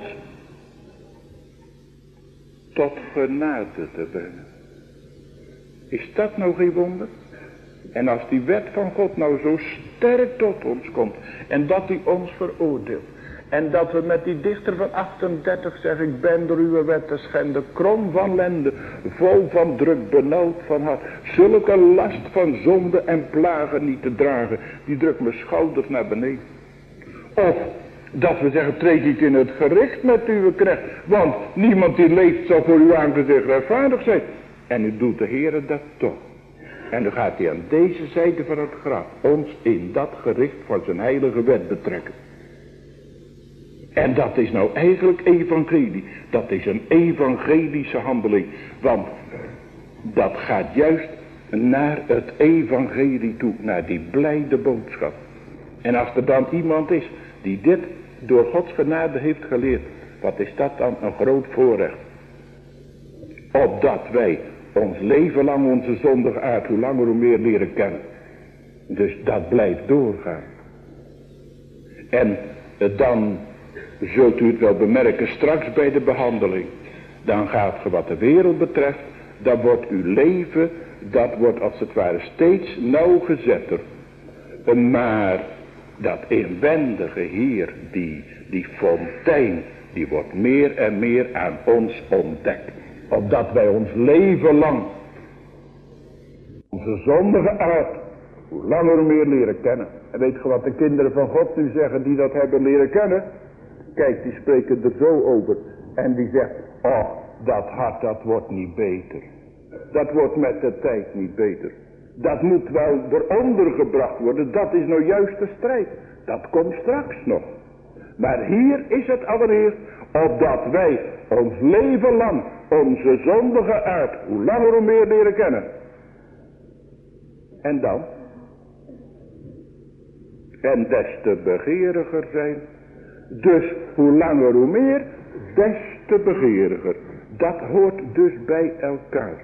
tot genade te brengen. Is dat nou geen wonder? En als die wet van God nou zo sterk tot ons komt en dat hij ons veroordeelt en dat we met die dichter van achtendertig zeggen, ik ben door uw wet te schenden, krom van lende, vol van druk, benauwd van hart, zulke last van zonde en plagen niet te dragen, die drukt mijn schouders naar beneden. Of dat we zeggen, treed niet in het gericht met uw knecht, want niemand die leeft zal voor uw aangezicht rechtvaardig zijn. En nu doet de Heere dat toch. En dan gaat hij aan deze zijde van het graf ons in dat gericht van zijn heilige wet betrekken. En dat is nou eigenlijk evangelie. Dat is een evangelische handeling. Want dat gaat juist naar het evangelie toe. Naar die blijde boodschap. En als er dan iemand is die dit door Gods genade heeft geleerd. Wat is dat dan? Een groot voorrecht. Opdat wij ons leven lang onze zondige aard hoe langer hoe meer leren kennen. Dus dat blijft doorgaan. En dan zult u het wel bemerken straks bij de behandeling. Dan gaat ge wat de wereld betreft. Dan wordt uw leven, dat wordt als het ware steeds nauwgezetter. Maar dat inwendige hier, die, die fontein, die wordt meer en meer aan ons ontdekt. Opdat wij ons leven lang onze zondige aard hoe langer hoe meer leren kennen. En weet je wat de kinderen van God nu zeggen die dat hebben leren kennen? Kijk, die spreken er zo over. En die zegt, oh, dat hart dat wordt niet beter. Dat wordt met de tijd niet beter. Dat moet wel eronder gebracht worden. Dat is nou juist de strijd. Dat komt straks nog. Maar hier is het allereerst, opdat wij ons leven lang onze zondige aard hoe langer hoe meer leren kennen. En dan? En des te begeeriger zijn. Dus hoe langer hoe meer, des te begeeriger. Dat hoort dus bij elkaar.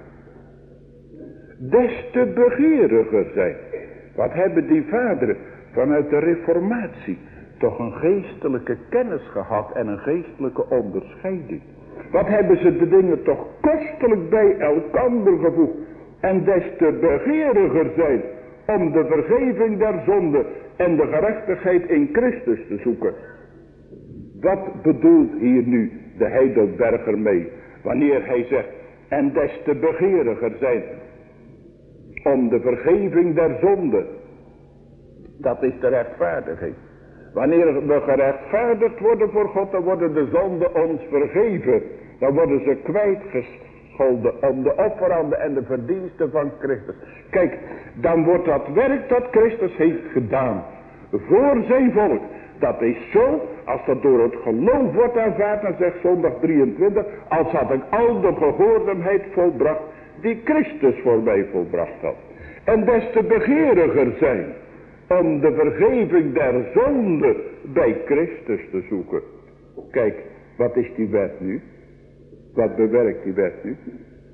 Des te begeeriger zijn. Wat hebben die vaderen vanuit de reformatie toch een geestelijke kennis gehad en een geestelijke onderscheiding. Wat hebben ze de dingen toch kostelijk bij elkander gevoegd. En des te begeeriger zijn om de vergeving der zonde en de gerechtigheid in Christus te zoeken. Wat bedoelt hier nu de Heidelberger mee? Wanneer hij zegt, en des te begeeriger zijn om de vergeving der zonde. Dat is de rechtvaardigheid. Wanneer we gerechtvaardigd worden voor God, dan worden de zonden ons vergeven. Dan worden ze kwijtgescholden om de offeranden en de verdiensten van Christus. Kijk, dan wordt dat werk dat Christus heeft gedaan voor zijn volk. Dat is zo, als dat door het geloof wordt aanvaard, dan zegt zondag drieëntwintig, als had ik al de gehoorzaamheid volbracht die Christus voor mij volbracht had. En des te begeeriger zijn om de vergeving der zonde bij Christus te zoeken. Kijk, wat is die wet nu? Wat bewerkt die wet nu?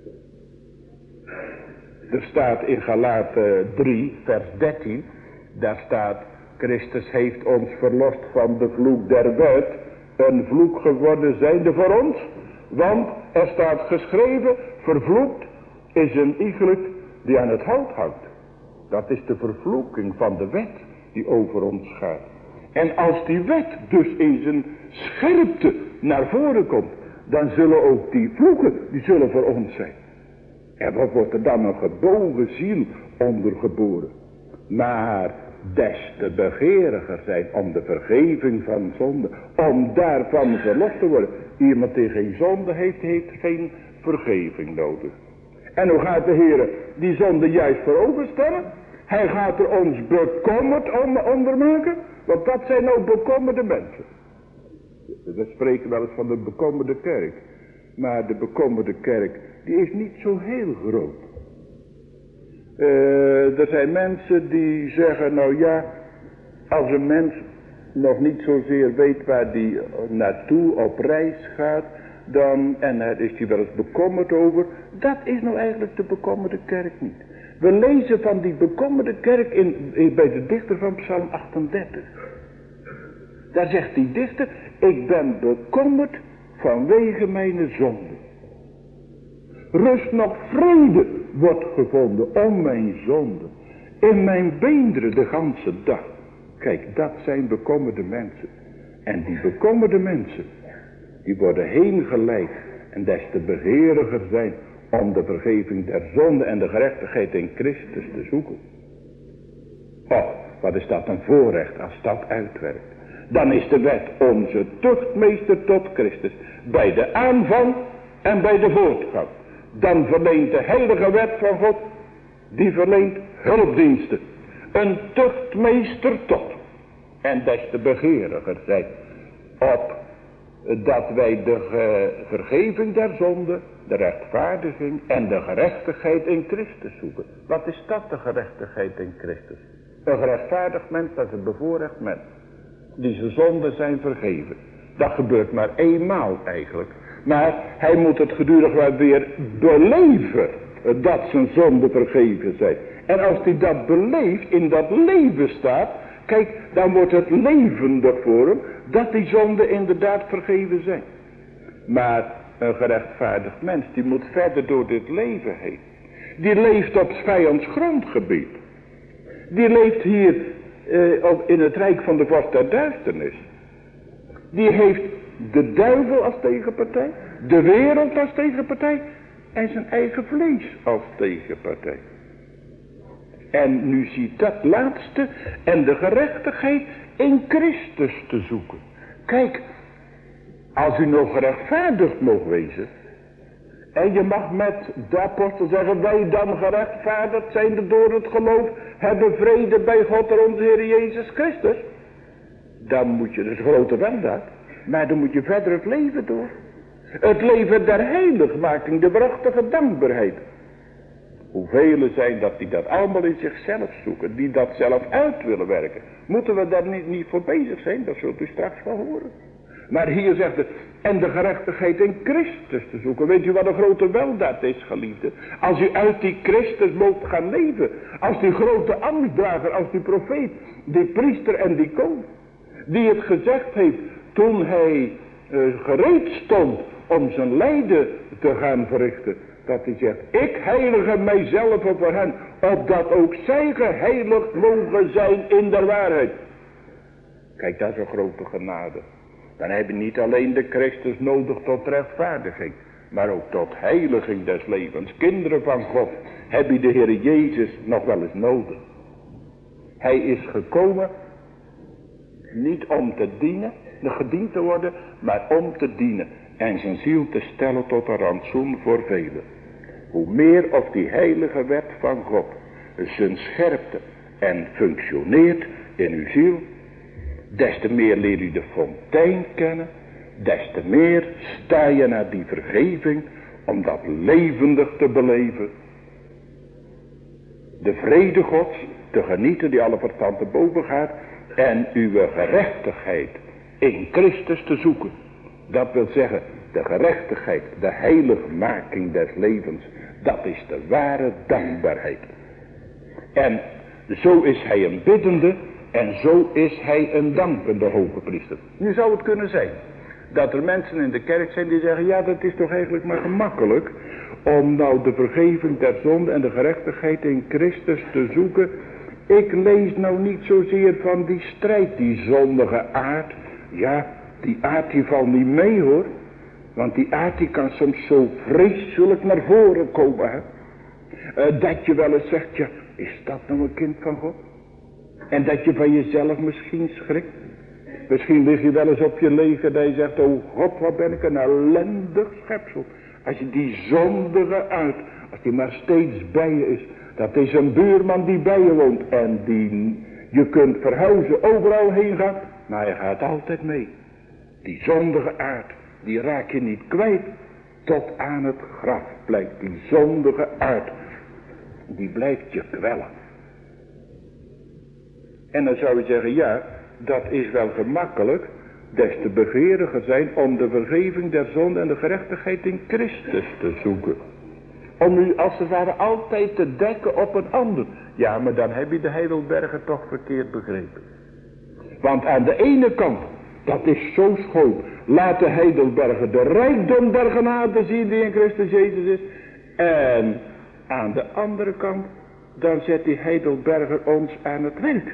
Er staat in Galaten drie, vers dertien, daar staat, Christus heeft ons verlost van de vloek der wet, een vloek geworden zijnde voor ons. Want er staat geschreven, vervloekt is een iegelijk die aan het hout hangt. Dat is de vervloeking van de wet die over ons gaat. En als die wet dus in zijn scherpte naar voren komt, dan zullen ook die vloeken, die zullen voor ons zijn. En wat wordt er dan een gebogen ziel ondergeboren? Maar des te begeeriger zijn om de vergeving van zonde, om daarvan verlost te worden. Iemand die geen zonde heeft, heeft geen vergeving nodig. En hoe gaat de Heer die zonde juist vooroverstellen? Hij gaat er ons bekommerd onder maken, want dat zijn nou bekommerde mensen. We spreken wel eens van de bekommerde kerk, maar de bekommerde kerk, die is niet zo heel groot. Uh, er zijn mensen die zeggen, nou ja, als een mens nog niet zozeer weet waar die naartoe op reis gaat, dan, en daar is hij wel eens bekommerd over, dat is nou eigenlijk de bekommerde kerk niet. We lezen van die bekommerde kerk in, in, bij de dichter van Psalm achtendertig. Daar zegt die dichter, ik ben bekommerd vanwege mijn zonde. Rust nog vrede wordt gevonden om mijn zonde. In mijn beenderen de ganse dag. Kijk, dat zijn bekommerde mensen. En die bekommerde mensen, die worden heen geleid en des te begeeriger zijn om de vergeving der zonde en de gerechtigheid in Christus te zoeken. Oh, wat is dat een voorrecht als dat uitwerkt. Dan is de wet onze tuchtmeester tot Christus. Bij de aanvang en bij de voortgang. Dan verleent de heilige wet van God, die verleent hulpdiensten. Een tuchtmeester tot. En des te begeeriger zijn op dat wij de uh, vergeving der zonde, de rechtvaardiging en de gerechtigheid in Christus zoeken. Wat is dat, de gerechtigheid in Christus? Een gerechtvaardigd mens, dat is een bevoorrecht mens. Die zijn zonden zijn vergeven. Dat gebeurt maar eenmaal eigenlijk. Maar hij moet het gedurig wel weer beleven. Dat zijn zonden vergeven zijn. En als hij dat beleeft, in dat leven staat. Kijk, dan wordt het levendig voor hem. Dat die zonden inderdaad vergeven zijn. Maar een gerechtvaardigd mens, die moet verder door dit leven heen. Die leeft op vijands grondgebied. Die leeft hier uh, op, in het rijk van de vorst der duisternis. Die heeft de duivel als tegenpartij, de wereld als tegenpartij en zijn eigen vlees als tegenpartij. En nu ziet dat laatste en de gerechtigheid in Christus te zoeken. Kijk, als u nog gerechtvaardigd mag wezen, en je mag met de apostel zeggen, wij dan gerechtvaardigd zijn door het geloof, hebben vrede bij God door onze Heer Jezus Christus. Dan moet je dus grote weldaad, maar dan moet je verder het leven door. Het leven der heiligmaking, de waarachtige dankbaarheid. Hoeveel zijn dat die dat allemaal in zichzelf zoeken, die dat zelf uit willen werken. Moeten we daar niet, niet voor bezig zijn, dat zult u straks wel horen. Maar hier zegt het, en de gerechtigheid in Christus te zoeken. Weet u wat een grote weldaad is, geliefde? Als u uit die Christus moogt gaan leven. Als die grote ambtsdrager, als die profeet, die priester en die koning. Die het gezegd heeft toen hij uh, gereed stond om zijn lijden te gaan verrichten. Dat hij zegt, ik heilige mijzelf voor hen, opdat ook zij geheiligd mogen zijn in der waarheid. Kijk, dat is een grote genade. Dan heb je niet alleen de Christus nodig tot rechtvaardiging, maar ook tot heiliging des levens. Kinderen van God, heb je de Heer Jezus nog wel eens nodig. Hij is gekomen, niet om te dienen, gediend te worden, maar om te dienen. En zijn ziel te stellen tot een rantsoen voor velen. Hoe meer of die heilige wet van God zijn scherpte en functioneert in uw ziel, des te meer leer u de fontein kennen, des te meer sta je naar die vergeving om dat levendig te beleven. De vrede Gods te genieten die alle verstand te boven gaat en uw gerechtigheid in Christus te zoeken. Dat wil zeggen, de gerechtigheid, de heiligmaking des levens, dat is de ware dankbaarheid. En zo is hij een biddende en zo is hij een dankende hoge priester. Nu zou het kunnen zijn dat er mensen in de kerk zijn die zeggen, ja, dat is toch eigenlijk maar gemakkelijk om nou de vergeving der zonde en de gerechtigheid in Christus te zoeken. Ik lees nou niet zozeer van die strijd, die zondige aard. Ja, die aard die valt niet mee hoor. Want die aard die kan soms zo vreselijk naar voren komen. Hè? Uh, dat je wel eens zegt, ja, is dat nou een kind van God? En dat je van jezelf misschien schrikt. Misschien lig je wel eens op je leger dat je zegt, oh God, wat ben ik een ellendig schepsel. Als je die zondige aard, als die maar steeds bij je is. Dat is een buurman die bij je woont. En die je kunt verhuizen, overal heen gaan. Maar je gaat altijd mee. Die zondige aard, die raak je niet kwijt. Tot aan het graf blijkt die zondige aard. Die blijft je kwellen. En dan zou je zeggen, ja, dat is wel gemakkelijk. Des te begeeriger zijn om de vergeving der zonde en de gerechtigheid in Christus te zoeken. Om u als het ware altijd te dekken op een ander. Ja, maar dan heb je de Heidelberger toch verkeerd begrepen. Want aan de ene kant, dat is zo schoon, laat de Heidelberger de rijkdom der genade zien die in Christus Jezus is. En aan de andere kant, dan zet die Heidelberger ons aan het werk.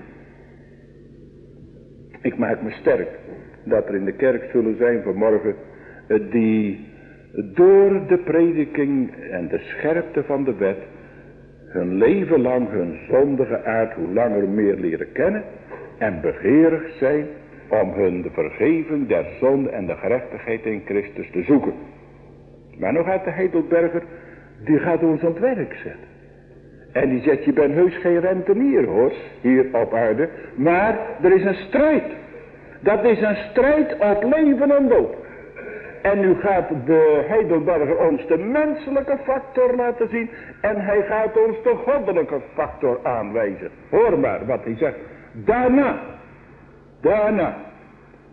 Ik maak me sterk dat er in de kerk zullen zijn vanmorgen die door de prediking en de scherpte van de wet hun leven lang hun zondige aard hoe langer meer leren kennen en begeerig zijn om hun de vergeving der zonde en de gerechtigheid in Christus te zoeken. Maar nog gaat de Heidelberger, die gaat ons aan het werk zetten. En die zegt, je bent heus geen rentenier hoor, hier op aarde, maar er is een strijd. Dat is een strijd op leven en dood. En nu gaat de Heidelberger ons de menselijke factor laten zien. En hij gaat ons de goddelijke factor aanwijzen. Hoor maar wat hij zegt. Daarna, daarna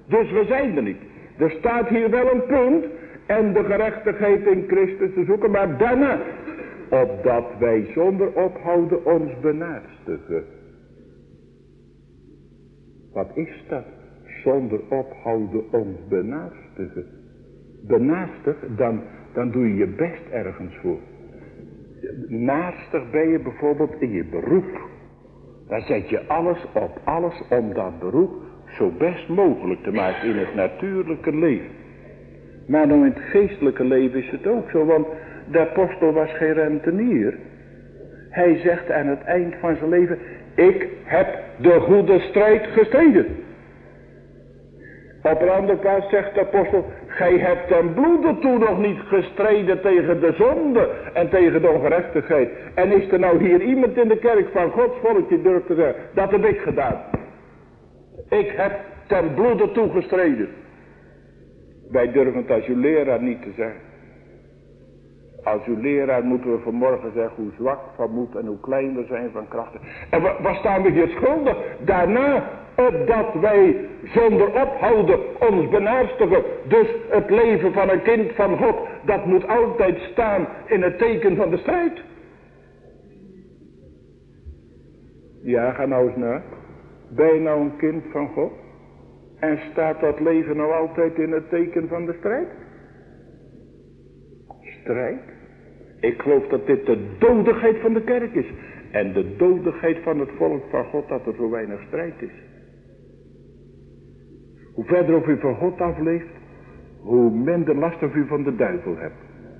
Dus we zijn er niet. Er staat hier wel een punt. En de gerechtigheid in Christus te zoeken. Maar daarna. Opdat wij zonder ophouden ons benaarstigen. Wat is dat? Zonder ophouden ons benaarstigen. Benaastig, dan, dan doe je je best ergens voor. Naastig ben je bijvoorbeeld in je beroep. Dan zet je alles op alles om dat beroep zo best mogelijk te maken in het natuurlijke leven. Maar dan in het geestelijke leven is het ook zo, want de apostel was geen rentenier. Hij zegt aan het eind van zijn leven, ik heb de goede strijd gestreden. Op een andere plaats zegt de apostel, gij hebt ten bloede toe nog niet gestreden tegen de zonde en tegen de ongerechtigheid. En is er nou hier iemand in de kerk van Gods volkje durft te zeggen, dat heb ik gedaan. Ik heb ten bloede toe gestreden. Wij durven het als uw leraar niet te zeggen. Als uw leraar moeten we vanmorgen zeggen hoe zwak van moed en hoe klein we zijn van krachten. En waar staan we hier schuldig? Daarna, opdat wij zonder ophouden ons benaarstigen. Dus het leven van een kind van God, dat moet altijd staan in het teken van de strijd. Ja, ga nou eens naar. Ben je nou een kind van God? En staat dat leven nou altijd in het teken van de strijd? Strijd? Ik geloof dat dit de dodigheid van de kerk is. En de dodigheid van het volk van God, dat er zo weinig strijd is. Hoe verder of u van God afleeft, hoe minder last of u van de duivel hebt.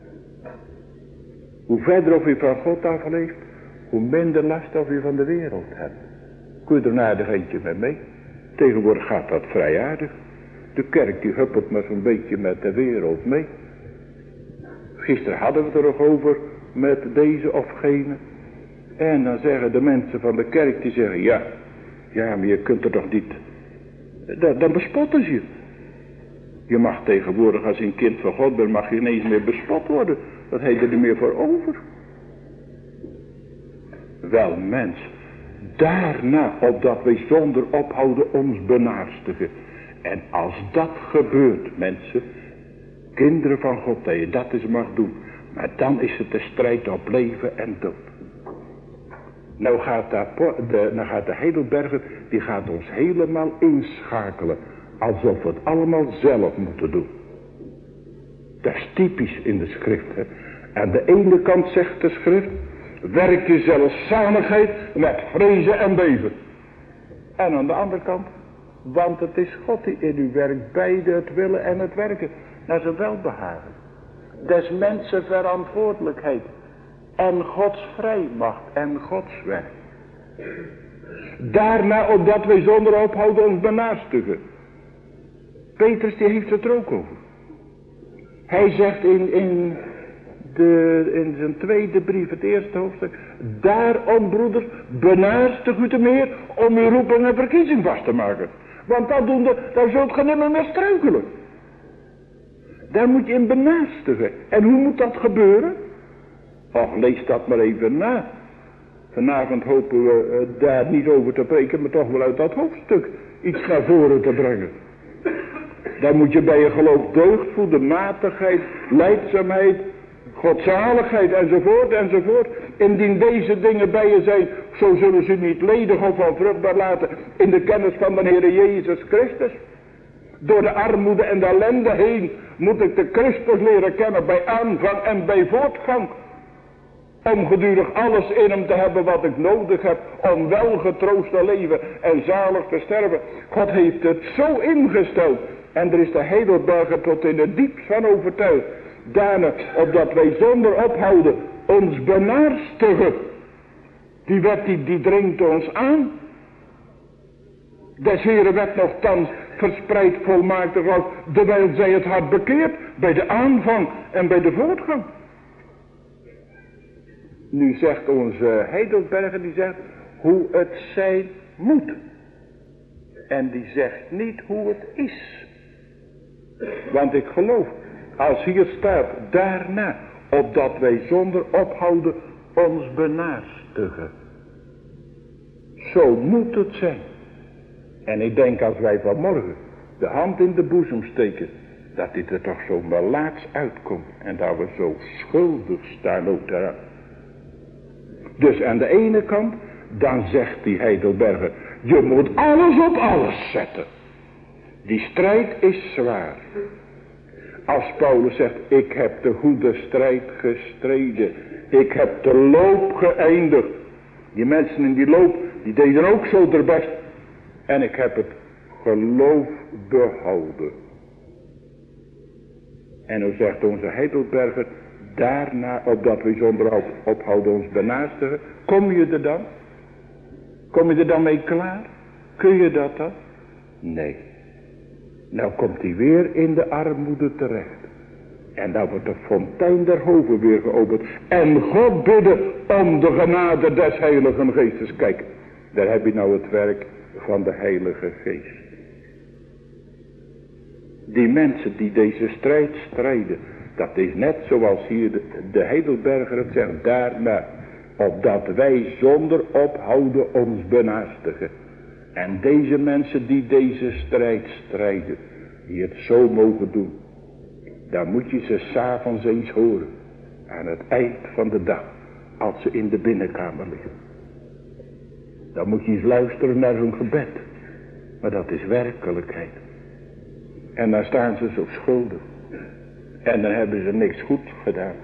Hoe verder of u van God afleeft, hoe minder last of u van de wereld hebt. Kun je er een aardig eentje mee mee? Tegenwoordig gaat dat vrij aardig. De kerk die huppelt maar zo'n beetje met de wereld mee. Gisteren hadden we het er nog over met deze of gene. En dan zeggen de mensen van de kerk die zeggen, ja, ja, maar je kunt er toch niet. Dan, dan bespotten ze je. Je mag tegenwoordig als je een kind van God bent, mag je ineens meer bespot worden. Dat heet er niet meer voor over. Wel mens, daarna opdat wij zonder ophouden ons benaarstigen. En als dat gebeurt, mensen, kinderen van God, dat je dat eens mag doen. Maar dan is het de strijd op leven en dood. Nou gaat de, de, nou gaat de Heidelberger, die gaat ons helemaal inschakelen. Alsof we het allemaal zelf moeten doen. Dat is typisch in de schrift. Hè? Aan de ene kant zegt de schrift, werk je zelfzaligheid met vrezen en beven. En aan de andere kant, want het is God die in u werkt, beide het willen en het werken, naar zijn welbehagen. Des mensen verantwoordelijkheid en Gods vrijmacht en Gods werk. Daarna opdat wij zonder ophouden ons benaarstigen. Petrus die heeft het er ook over. Hij zegt in, in, de, in zijn tweede brief, het eerste hoofdstuk, daarom broeders, benaastig u te meer om uw roeping en verkiezing vast te maken. Want dat doen de, daar zult je nimmer meer struikelen. Daar moet je in benaastigen. En hoe moet dat gebeuren? Och, lees dat maar even na. Vanavond hopen we uh, daar niet over te preken, maar toch wel uit dat hoofdstuk iets naar voren te brengen. Daar moet je bij je geloof deugd voeden, matigheid, lijdzaamheid, godzaligheid enzovoort enzovoort. Indien deze dingen bij je zijn, zo zullen ze niet ledig of onvruchtbaar laten in de kennis van de Heer Jezus Christus. Door de armoede en de ellende heen moet ik de Christus leren kennen bij aanvang en bij voortgang. Om gedurig alles in hem te hebben wat ik nodig heb om wel getroost te leven en zalig te sterven. God heeft het zo ingesteld. En er is de Heidelberger tot in het diepst van overtuigd. Daarna, opdat wij zonder ophouden ons benaarstigen. Die wet die, die dringt ons aan. Des Heren wet nogthans verspreid volmaakt als terwijl zij het hart bekeert. Bij de aanvang en bij de voortgang. Nu zegt onze Heidelberger, die zegt hoe het zijn moet. En die zegt niet hoe het is. Want ik geloof, als hier staat, daarna, opdat wij zonder ophouden ons benaarstigen. Zo moet het zijn. En ik denk als wij vanmorgen de hand in de boezem steken, dat dit er toch zo melaats uitkomt. En dat we zo schuldig staan ook daaraan. Dus aan de ene kant, dan zegt die Heidelberger, je moet alles op alles zetten. Die strijd is zwaar. Als Paulus zegt, ik heb de goede strijd gestreden. Ik heb de loop geëindigd. Die mensen in die loop, die deden ook zo der best. En ik heb het geloof behouden. En dan zegt onze Heidelberger, daarna, opdat we zonder op, ophouden ons benaastigen, kom je er dan? Kom je er dan mee klaar? Kun je dat dan? Nee. Nou komt hij weer in de armoede terecht. En dan wordt de fontein der hoven weer geopend. En God bidden om de genade des Heiligen Geestes. Kijk, daar heb je nou het werk van de Heilige Geest. Die mensen die deze strijd strijden, dat is net zoals hier de, de Heidelberger het zegt, daarna, opdat wij zonder ophouden ons benaastigen. En deze mensen die deze strijd strijden, die het zo mogen doen, dan moet je ze 's avonds eens horen, aan het eind van de dag, als ze in de binnenkamer liggen. Dan moet je eens luisteren naar hun gebed, maar dat is werkelijkheid. En dan staan ze zo schuldig. En dan hebben ze niks goed gedaan.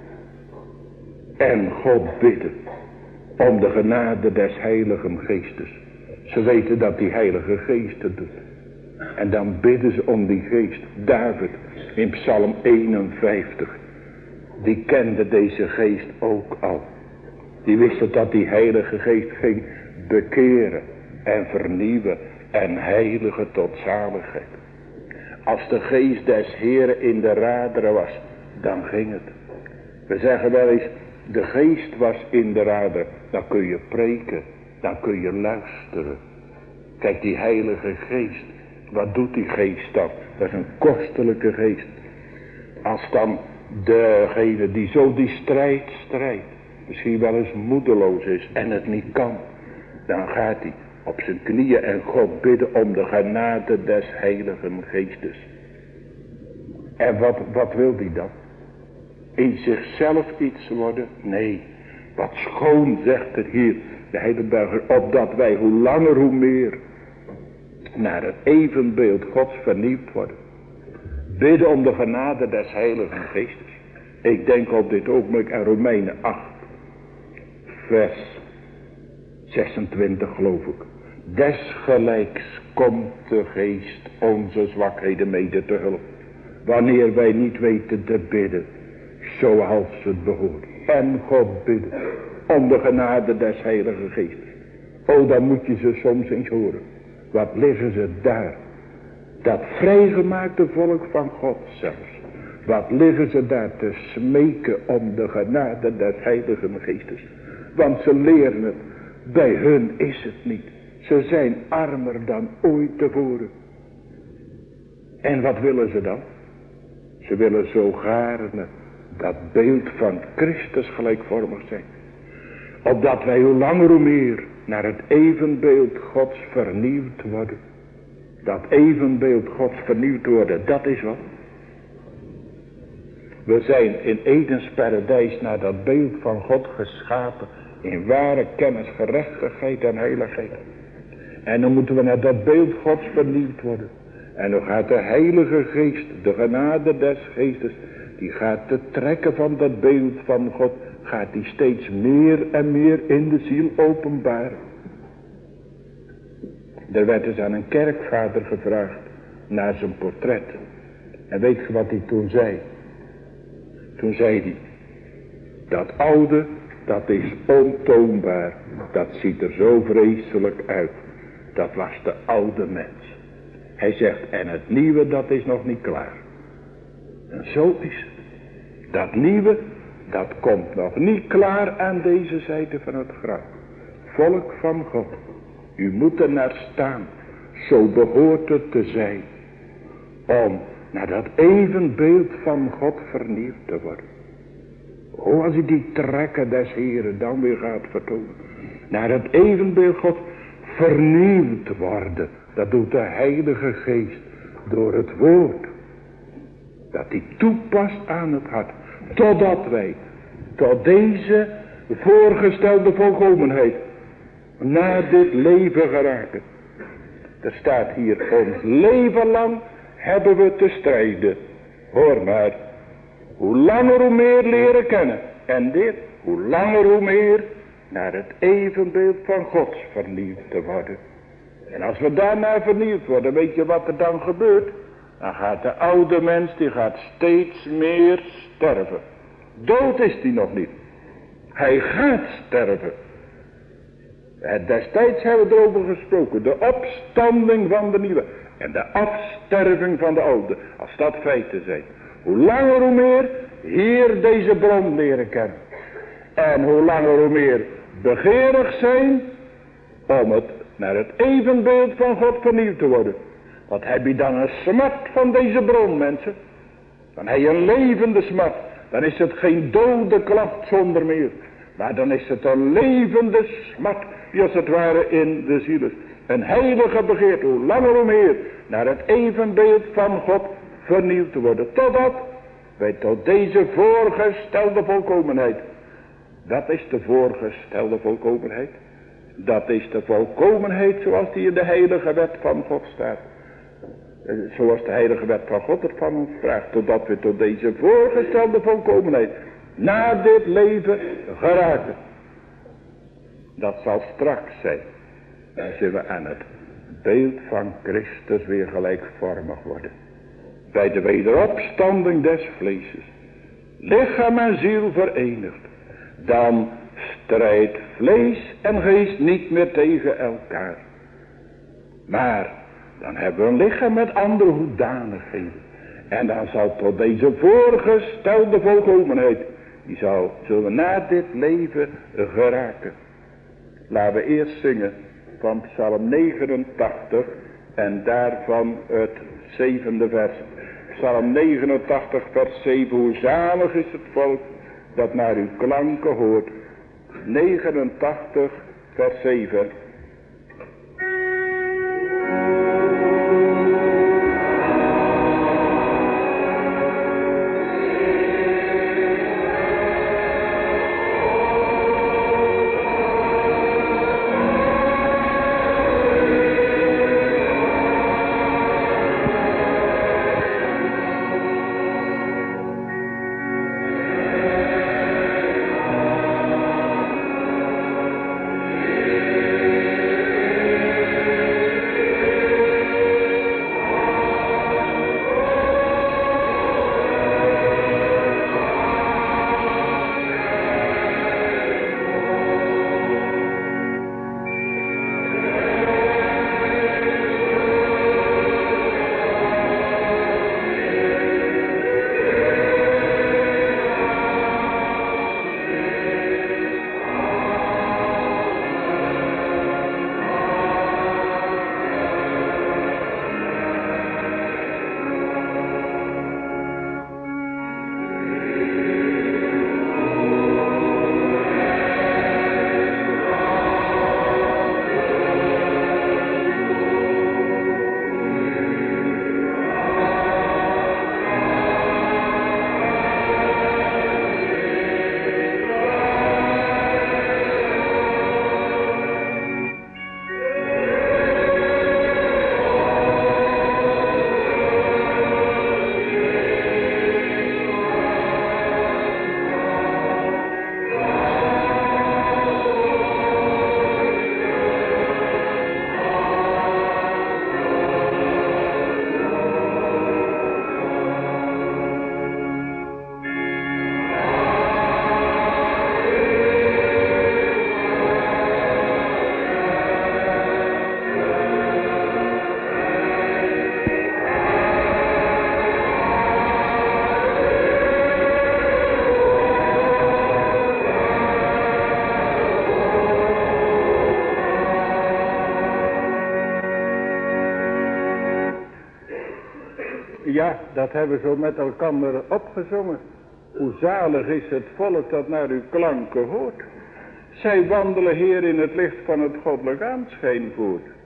En God bidden om de genade des Heiligen Geestes. Ze weten dat die Heilige Geest het doet. En dan bidden ze om die geest. David in Psalm eenenvijftig. Die kende deze geest ook al. Die wist dat die Heilige Geest ging bekeren en vernieuwen en heiligen tot zaligheid. Als de geest des Heren in de raderen was, dan ging het. We zeggen wel eens, de geest was in de raderen. Dan kun je preken, dan kun je luisteren. Kijk, die Heilige Geest, wat doet die geest dan? Dat is een kostelijke geest. Als dan degene die zo die strijd strijdt, misschien wel eens moedeloos is en het niet kan, dan gaat hij op zijn knieën en God bidden om de genade des Heiligen Geestes. En wat, wat wil hij dan? In zichzelf iets worden? Nee. Wat schoon zegt het hier, de Heidelberger, opdat wij hoe langer hoe meer naar het evenbeeld Gods vernieuwd worden. Bidden om de genade des Heiligen Geestes. Ik denk op dit ogenblik aan Romeinen acht, vers zesentwintig geloof ik. Desgelijks komt de geest onze zwakheden mede te hulp, wanneer wij niet weten te bidden, zoals het behoort. En God bidden om de genade des Heilige Geestes. O, dan moet je ze soms eens horen. Wat liggen ze daar? Dat vrijgemaakte volk van God zelfs. Wat liggen ze daar te smeken om de genade des Heiligen Geestes. Want ze leren het. Bij hun is het niet. Ze zijn armer dan ooit tevoren. En wat willen ze dan? Ze willen zo gaarne dat beeld van Christus gelijkvormig zijn. Opdat wij hoe langer hoe meer naar het evenbeeld Gods vernieuwd worden. Dat evenbeeld Gods vernieuwd worden, dat is wat. We zijn in Edens paradijs naar dat beeld van God geschapen. In ware kennis, gerechtigheid en heiligheid. En dan moeten we naar dat beeld Gods vernieuwd worden. En dan gaat de Heilige Geest, de genade des Geestes, die gaat te trekken van dat beeld van God, gaat die steeds meer en meer in de ziel openbaren. Er werd eens aan een kerkvader gevraagd naar zijn portret. En weet je wat hij toen zei? Toen zei hij, dat oude, dat is ontoonbaar. Dat ziet er zo vreselijk uit. Dat was de oude mens. Hij zegt, en het nieuwe, dat is nog niet klaar. En zo is het. Dat nieuwe, dat komt nog niet klaar aan deze zijde van het graf. Volk van God, u moet er naar staan. Zo behoort het te zijn. Om naar dat evenbeeld van God vernieuwd te worden. Oh, als u die trekken des Heren dan weer gaat vertonen. Naar het evenbeeld God vernieuwd worden. Dat doet de Heilige Geest. door het woord. Dat hij toepast aan het hart. Totdat wij tot deze voorgestelde volkomenheid na dit leven geraken. Er staat hier, ons leven lang hebben we te strijden. Hoor maar, hoe langer hoe meer leren kennen. En dit, hoe langer hoe meer naar het evenbeeld van Gods vernieuwd te worden. En als we daarna vernieuwd worden, weet je wat er dan gebeurt? Dan gaat de oude mens, die gaat steeds meer sterven. Dood is die nog niet. Hij gaat sterven. En destijds hebben we erover gesproken. De opstanding van de nieuwe. En de afsterving van de oude. Als dat feiten zijn. Hoe langer hoe meer hier deze bron leren kennen. En hoe langer hoe meer begeerig zijn om het naar het evenbeeld van God vernieuwd te worden. Wat heb je dan een smart van deze bron, mensen? Dan heb je een levende smart. Dan is het geen dode klacht zonder meer. Maar dan is het een levende smart die als het ware in de ziel is. Een heilige begeerte, hoe langer hoe meer, naar het evenbeeld van God vernieuwd te worden. Totdat wij tot deze voorgestelde volkomenheid. Dat is de voorgestelde volkomenheid. Dat is de volkomenheid zoals die in de heilige wet van God staat. Zoals de heilige wet van God het van ons vraagt. Totdat we tot deze voorgestelde volkomenheid na dit leven geraken. Dat zal straks zijn. Dan zullen we aan het beeld van Christus weer gelijkvormig worden. Bij de wederopstanding des vleeses. Lichaam en ziel verenigd. Dan strijdt vlees en geest niet meer tegen elkaar. Maar dan hebben we een lichaam met andere hoedanigheden. En dan zal tot deze voorgestelde volkomenheid. Die zal, zullen we na dit leven geraken. Laten we eerst zingen van Psalm negenentachtig. En daarvan het zevende vers. Psalm negenentachtig vers zeven. Hoe zalig is het volk dat naar uw klanken hoort. negenentachtig vers zeven. Ja, dat hebben we zo met elkaar opgezongen. Hoe zalig is het volk dat naar uw klanken hoort. Zij wandelen, Heer, in het licht van het goddelijk aanschijn voort.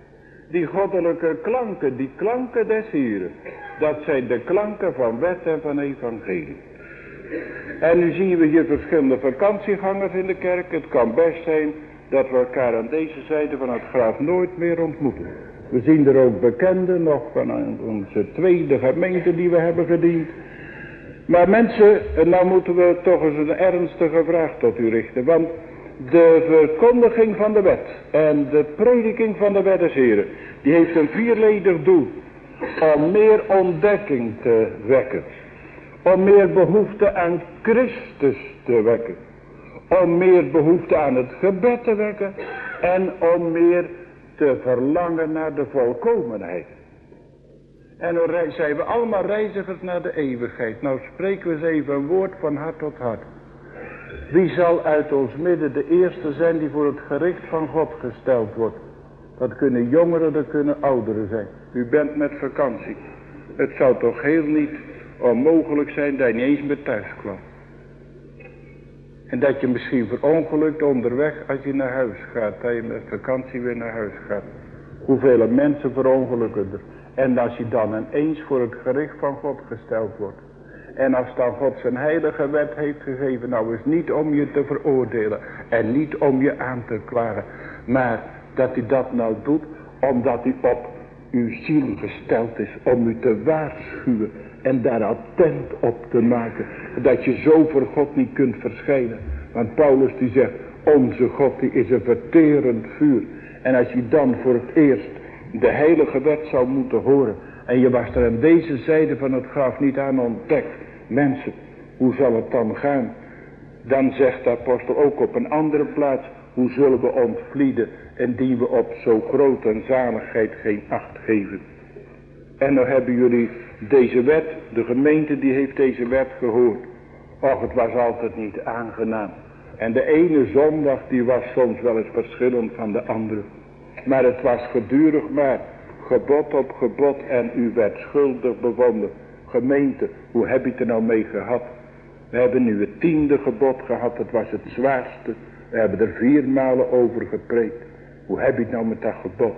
Die goddelijke klanken, die klanken des Heren. Dat zijn de klanken van wet en van evangelie. En nu zien we hier verschillende vakantiegangers in de kerk. Het kan best zijn dat we elkaar aan deze zijde van het graf nooit meer ontmoeten. We zien er ook bekenden nog van onze tweede gemeente die we hebben gediend. Maar mensen, nou moeten we toch eens een ernstige vraag tot u richten. Want de verkondiging van de wet en de prediking van de wet des Heren, die heeft een vierledig doel. Om meer ontdekking te wekken. Om meer behoefte aan Christus te wekken. Om meer behoefte aan het gebed te wekken. En om meer te verlangen naar de volkomenheid. En dan zijn we allemaal reizigers naar de eeuwigheid. Nou spreken we eens even een woord van hart tot hart. Wie zal uit ons midden de eerste zijn die voor het gericht van God gesteld wordt? Dat kunnen jongeren, dat kunnen ouderen zijn. U bent met vakantie. Het zou toch heel niet onmogelijk zijn dat je niet eens meer thuis kwam. En dat je misschien verongelukt onderweg als je naar huis gaat. Dat je met vakantie weer naar huis gaat. Hoeveel mensen verongelukken er. En als je dan ineens voor het gericht van God gesteld wordt. En als dan God zijn heilige wet heeft gegeven. Nou is niet om je te veroordelen. En niet om je aan te klagen. Maar dat hij dat nou doet. Omdat hij op uw ziel gesteld is. Om u te waarschuwen. En daar attent op te maken. Dat je zo voor God niet kunt verschijnen. Want Paulus die zegt. Onze God die is een verterend vuur. En als je dan voor het eerst de heilige wet zou moeten horen. En je was er aan deze zijde van het graf niet aan ontdekt. Mensen, hoe zal het dan gaan? Dan zegt de apostel ook op een andere plaats. Hoe zullen we ontvlieden indien we op zo grote een zaligheid geen acht geven. En dan hebben jullie deze wet, de gemeente die heeft deze wet gehoord. Och, het was altijd niet aangenaam. En de ene zondag die was soms wel eens verschillend van de andere. Maar het was gedurig maar gebod op gebod en u werd schuldig bevonden. Gemeente, hoe heb je het er nou mee gehad? We hebben nu het tiende gebod gehad, het was het zwaarste. We hebben er vier malen over gepreekt. Hoe heb je het nou met dat gebod?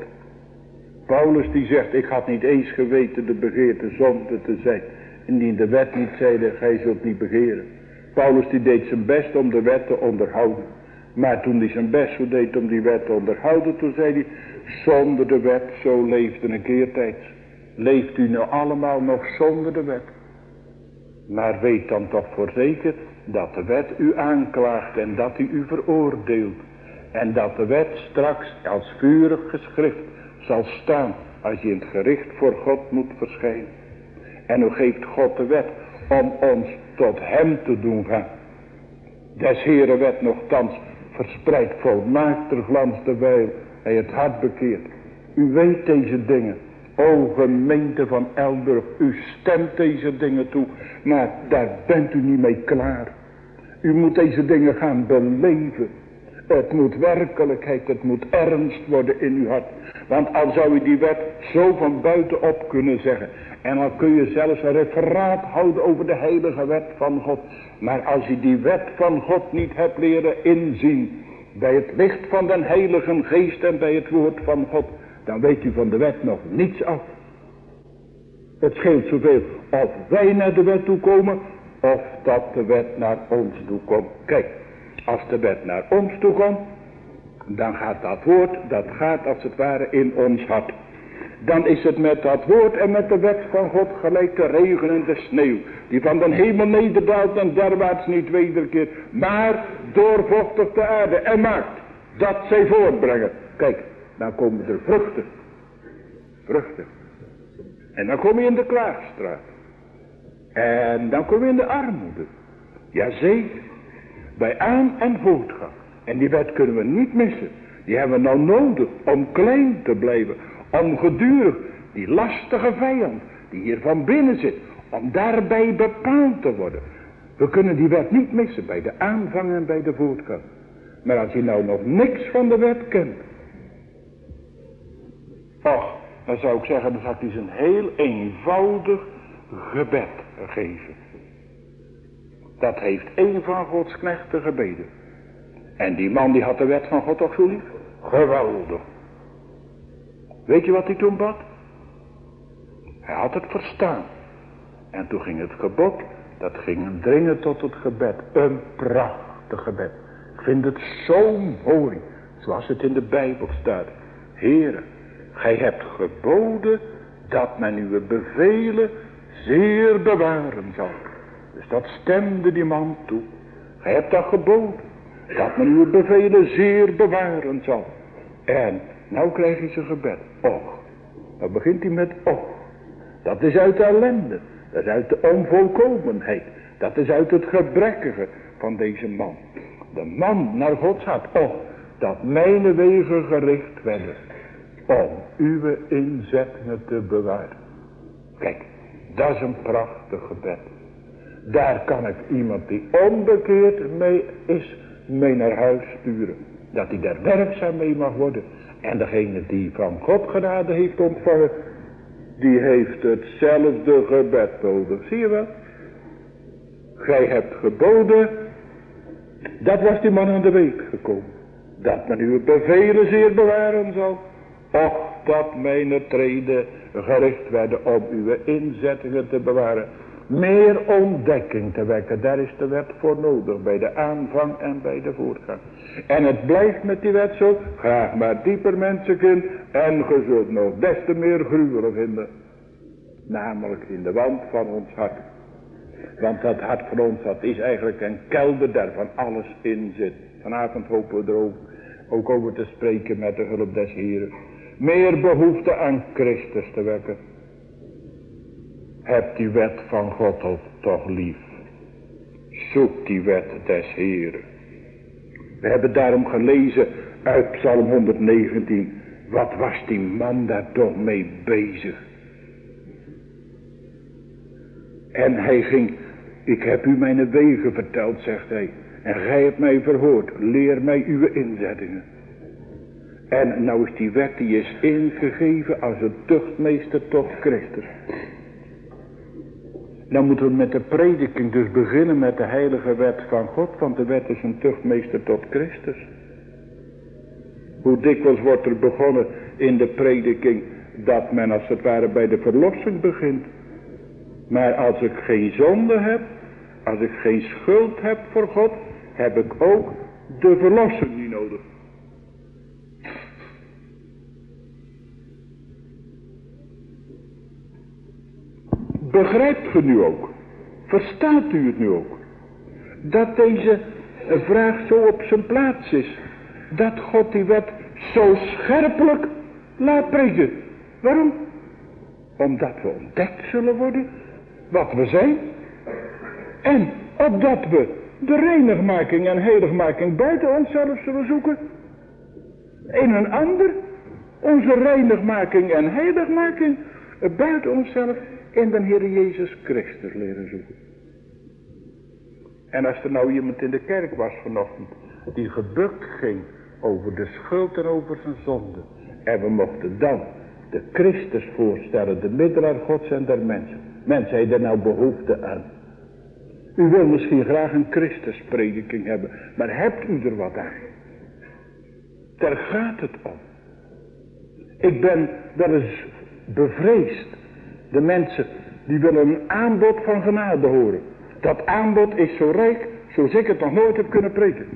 Paulus die zegt, ik had niet eens geweten de begeerte zonde te zijn. Indien de wet niet zeide, gij zult niet begeren. Paulus die deed zijn best om de wet te onderhouden. Maar toen hij zijn best zo deed om die wet te onderhouden, toen zei hij, zonder de wet, zo leefde een keertijds. Leeft u nou allemaal nog zonder de wet? Maar weet dan toch voor zeker dat de wet u aanklaagt en dat hij u veroordeelt. En dat de wet straks als vurig geschrift zal staan als je in het gericht voor God moet verschijnen. En nu geeft God de wet om ons tot hem te doen gaan. Des Heere wet nogthans verspreidt volmaakter glans terwijl hij het hart bekeert. U weet deze dingen. O gemeente van Elburg, u stemt deze dingen toe. Maar daar bent u niet mee klaar. U moet deze dingen gaan beleven. Het moet werkelijkheid, het moet ernst worden in uw hart. Want al zou u die wet zo van buitenop kunnen zeggen. En dan kun je zelfs een referaat houden over de heilige wet van God. Maar als je die wet van God niet hebt leren inzien. Bij het licht van den heilige geest en bij het woord van God. Dan weet u van de wet nog niets af. Het scheelt zoveel of wij naar de wet toe komen. Of dat de wet naar ons toe komt. Kijk, als de wet naar ons toe komt. Dan gaat dat woord, dat gaat als het ware in ons hart. Dan is het met dat woord en met de wet van God gelijk de regen en de sneeuw. Die van den hemel nederdaalt en derwaarts niet wederkeert. Maar doorvochtigt de aarde en maakt dat zij voortbrengen. Kijk, dan komen er vruchten. Vruchten. En dan kom je in de klaagstraat. En dan kom je in de armoede. Jazeker. Bij aan- en voortgang. En die wet kunnen we niet missen. Die hebben we nou nodig om klein te blijven. Om gedurig die lastige vijand die hier van binnen zit. Om daarbij bepaald te worden. We kunnen die wet niet missen bij de aanvang en bij de voortgang. Maar als je nou nog niks van de wet kent. Och, dan zou ik zeggen, dan zou ik eens een heel eenvoudig gebed geven. Dat heeft een van Gods knechten gebeden. En die man die had de wet van God toch zo lief? Geweldig. Weet je wat hij toen bad? Hij had het verstaan. En toen ging het gebod, dat ging dringen tot het gebed. Een prachtig gebed. Ik vind het zo mooi, zoals het in de Bijbel staat. Heere, gij hebt geboden dat men uw bevelen zeer bewaren zal. Dus dat stemde die man toe. Gij hebt dat geboden, dat men uw bevelen zeer bewaren zal. En nou krijg je zijn gebed. Och, dan begint hij met och. Dat is uit de ellende, dat is uit de onvolkomenheid. Dat is uit het gebrekkige van deze man. De man naar Gods hart. Och, dat mijn wegen gericht werden om uw inzettingen te bewaren. Kijk, dat is een prachtig gebed. Daar kan ik iemand die onbekeerd mee is, mee naar huis sturen. Dat hij daar werkzaam mee mag worden. En degene die van God genade heeft ontvangen, die heeft hetzelfde gebed nodig. Zie je wel? Gij hebt geboden, dat was die man aan de week gekomen. Dat men uw bevelen zeer bewaren zal. Och, dat mijn treden gericht werden om uw inzettingen te bewaren. Meer ontdekking te wekken, daar is de wet voor nodig. Bij de aanvang en bij de voortgang. En het blijft met die wet zo. Graag maar dieper mensenkind. En ge zult nog des te meer gruwelen vinden. Namelijk in de wand van ons hart. Want dat hart van ons, dat is eigenlijk een kelder daar van alles in zit. Vanavond hopen we er ook, ook over te spreken met de hulp des Heren. Meer behoefte aan Christus te wekken. Heb die wet van God ook toch lief. Zoek die wet des Heren. We hebben daarom gelezen uit Psalm honderdnegentien. Wat was die man daar toch mee bezig. En hij ging, ik heb u mijn wegen verteld, zegt hij. En gij hebt mij verhoord, leer mij uw inzettingen. En nou is die wet, die is ingegeven als een tuchtmeester tot Christus. Dan moeten we met de prediking dus beginnen met de heilige wet van God. Want de wet is een tuchtmeester tot Christus. Hoe dikwijls wordt er begonnen in de prediking dat men als het ware bij de verlossing begint. Maar als ik geen zonde heb, als ik geen schuld heb voor God, heb ik ook de verlossing niet nodig. Begrijpt u nu ook? Verstaat u het nu ook? Dat deze vraag zo op zijn plaats is. Dat God die wet zo scherpelijk laat prediken. Waarom? Omdat we ontdekt zullen worden wat we zijn. En opdat we de reinigmaking en heiligmaking buiten onszelf zullen zoeken. In een ander. Onze reinigmaking en heiligmaking buiten onszelf in de Heer Jezus Christus leren zoeken. En als er nou iemand in de kerk was vanochtend die gebukt ging over de schuld en over zijn zonde. En we mochten dan de Christus voorstellen, de middelaar Gods en der mensen. Mensen, heeft er nou behoefte aan? U wil misschien graag een Christusprediking hebben, maar hebt u er wat aan? Daar gaat het om. Ik ben wel eens bevreesd. De mensen die willen een aanbod van genade horen. Dat aanbod is zo rijk, zoals ik het nog nooit heb kunnen preken.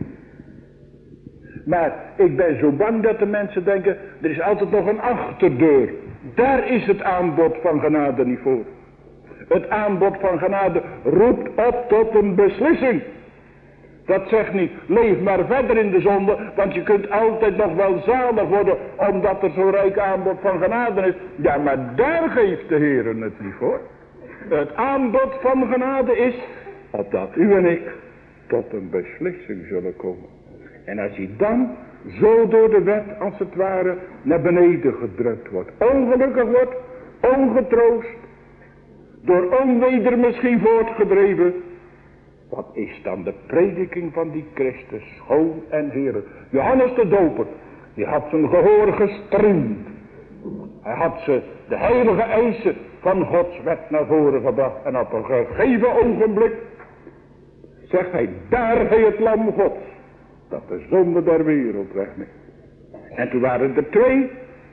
Maar ik ben zo bang dat de mensen denken, er is altijd nog een achterdeur. Daar is het aanbod van genade niet voor. Het aanbod van genade roept op tot een beslissing. Dat zegt niet, leef maar verder in de zonde, want je kunt altijd nog wel zalig worden, omdat er zo'n rijk aanbod van genade is. Ja, maar daar geeft de Heer het niet voor. Het aanbod van genade is, opdat u en ik tot een beslissing zullen komen. En als hij dan zo door de wet, als het ware, naar beneden gedrukt wordt, ongelukkig wordt, ongetroost, door onweder misschien voortgedreven. Wat is dan de prediking van die Christus, schoon en heerlijk? Johannes de Doper, die had zijn gehoor gestremd. Hij had ze de heilige eisen van Gods wet naar voren gebracht. En op een gegeven ogenblik zegt hij, daar hij het lam Gods, dat de zonde der wereld wegneemt. En toen waren er twee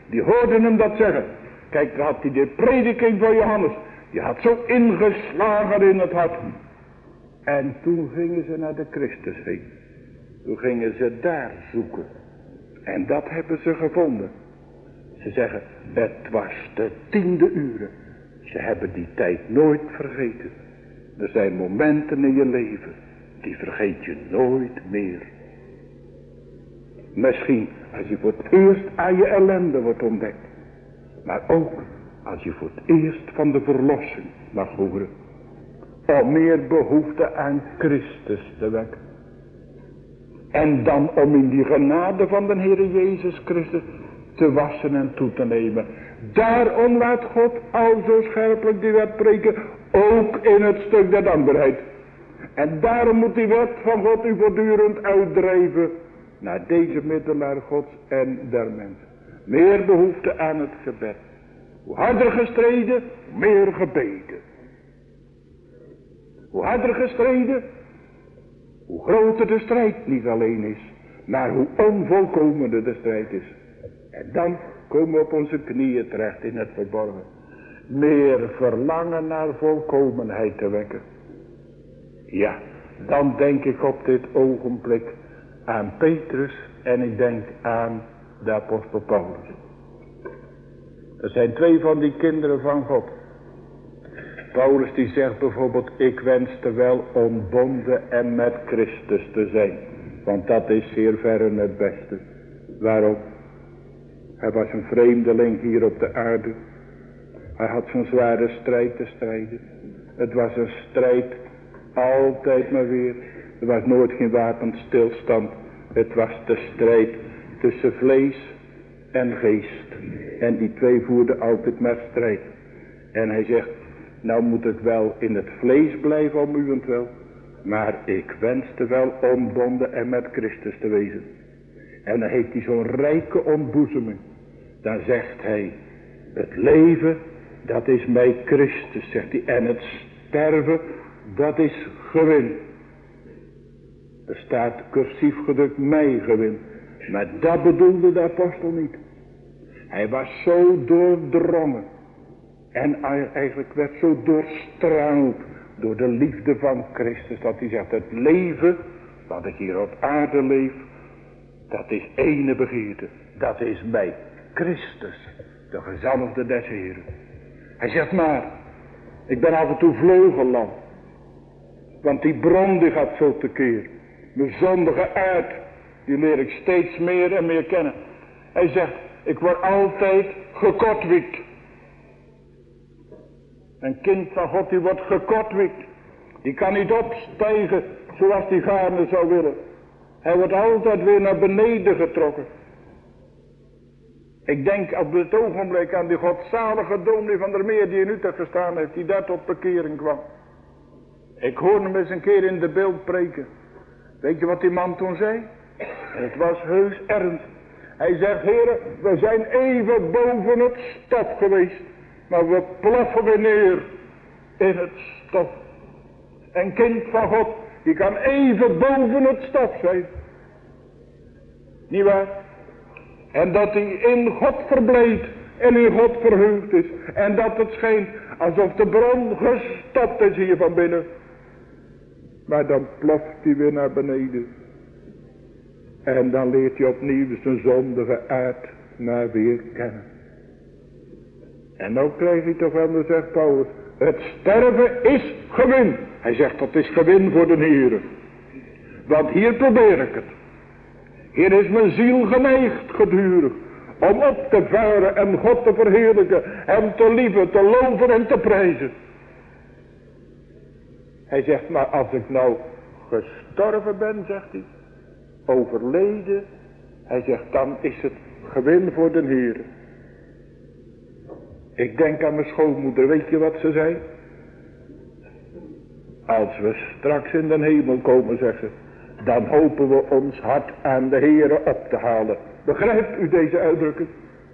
Die hoorden hem dat zeggen. Kijk, daar had hij de prediking van Johannes. Die had zo ingeslagen in het hart. En toen gingen ze naar de Christus heen. Toen gingen ze daar zoeken. En dat hebben ze gevonden. Ze zeggen, het was de tiende uren. Ze hebben die tijd nooit vergeten. Er zijn momenten in je leven, die vergeet je nooit meer. Misschien als je voor het eerst aan je ellende wordt ontdekt. Maar ook als je voor het eerst van de verlossing mag horen. Om meer behoefte aan Christus te wekken. En dan om in die genade van de Heer Jezus Christus te wassen en toe te nemen. Daarom laat God al zo scherpelijk die wet preken. Ook in het stuk der dankbaarheid. En daarom moet die wet van God u voortdurend uitdrijven. Naar deze middelaar Gods en der mensen. Meer behoefte aan het gebed. Hoe harder gestreden, hoe meer gebeden. Hoe harder gestreden, hoe groter de strijd niet alleen is. Maar hoe onvolkomener de strijd is. En dan komen we op onze knieën terecht in het verborgen. Meer verlangen naar volkomenheid te wekken. Ja, dan denk ik op dit ogenblik aan Petrus en ik denk aan de apostel Paulus. Er zijn twee van die kinderen van God. Paulus die zegt bijvoorbeeld, ik wenste wel ontbonden en met Christus te zijn. Want dat is zeer verre het beste. Waarom? Hij was een vreemdeling hier op de aarde. Hij had zo'n zware strijd te strijden. Het was een strijd, altijd maar weer. Er was nooit geen wapenstilstand. Het was de strijd tussen vlees en geest. En die twee voerden altijd maar strijd. En hij zegt, nou moet ik wel in het vlees blijven om uwentwil. Maar ik wenste wel ontbonden en met Christus te wezen. En dan heeft hij zo'n rijke ontboezeming. Dan zegt hij, het leven, dat is mij Christus, zegt hij. En het sterven, dat is gewin. Er staat cursief gedrukt, mij gewin. Maar dat bedoelde de apostel niet. Hij was zo doordrongen. En eigenlijk werd zo doorstraald door de liefde van Christus. Dat hij zegt, het leven wat ik hier op aarde leef, dat is ene begeerte. Dat is mij Christus, de gezalfde des Heren. Hij zegt maar, ik ben af en toe vleugellam. Want die bron die gaat zo tekeer. Mijn zondige aard, die leer ik steeds meer en meer kennen. Hij zegt, ik word altijd gekortwiekt. Een kind van God die wordt gekortwiekt. Die kan niet opstijgen zoals die gaarne zou willen. Hij wordt altijd weer naar beneden getrokken. Ik denk op het ogenblik aan die godzalige dominee van der Meer die in Utrecht gestaan heeft. Die daar tot bekering kwam. Ik hoorde hem eens een keer in de beeld preken. Weet je wat die man toen zei? Het was heus ernst. Hij zegt, heren, we zijn even boven het stof geweest. Maar we ploffen weer neer in het stof. Een kind van God, die kan even boven het stof zijn. Niet waar? En dat hij in God verblijdt en in God verheugd is. En dat het schijnt alsof de bron gestopt is hier van binnen. Maar dan ploft hij weer naar beneden. En dan leert hij opnieuw zijn zondige aard maar weer kennen. En nou krijg je toch wel, dan zegt Paulus, het sterven is gewin. Hij zegt, dat is gewin voor de Heer. Want hier probeer ik het. Hier is mijn ziel geneigd gedurig. Om op te varen en God te verheerlijken. Hem te lieven, te loven en te prijzen. Hij zegt, maar als ik nou gestorven ben, zegt hij. Overleden. Hij zegt, dan is het gewin voor de Heer. Ik denk aan mijn schoonmoeder, weet je wat ze zei? Als we straks in de hemel komen, zegt ze, dan hopen we ons hart aan de Heere op te halen. Begrijpt u deze uitdrukking?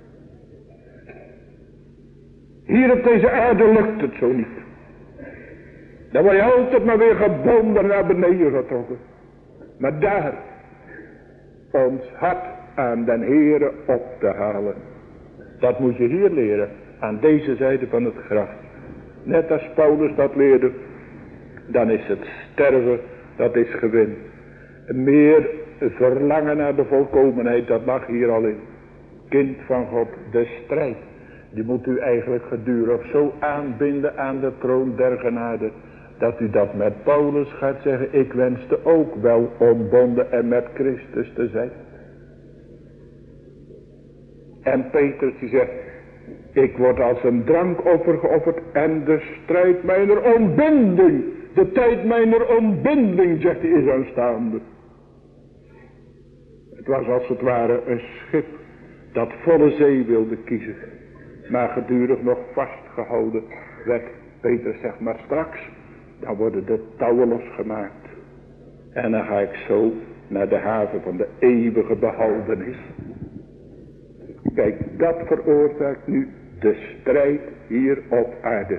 Hier op deze aarde lukt het zo niet. Dan word je altijd maar weer gebonden naar beneden getrokken. Maar daar, ons hart aan den Heere op te halen. Dat moet je hier leren. Aan deze zijde van het graf. Net als Paulus dat leerde. Dan is het sterven. Dat is gewin. Meer verlangen naar de volkomenheid. Dat lag hier al in. Kind van God. De strijd. Die moet u eigenlijk gedurig zo aanbinden aan de troon der genade. Dat u dat met Paulus gaat zeggen. Ik wenste ook wel ontbonden en met Christus te zijn. En Petrus die zegt. Ik word als een drankoffer geofferd. En de strijd mijner ontbinding. De tijd mijner ontbinding, zegt hij, is aanstaande. Het was als het ware een schip. Dat volle zee wilde kiezen. Maar gedurig nog vastgehouden werd. Petrus zegt, maar straks. Dan worden de touwen losgemaakt. En dan ga ik zo naar de haven van de eeuwige behoudenis. Kijk, dat veroorzaakt nu de strijd hier op aarde.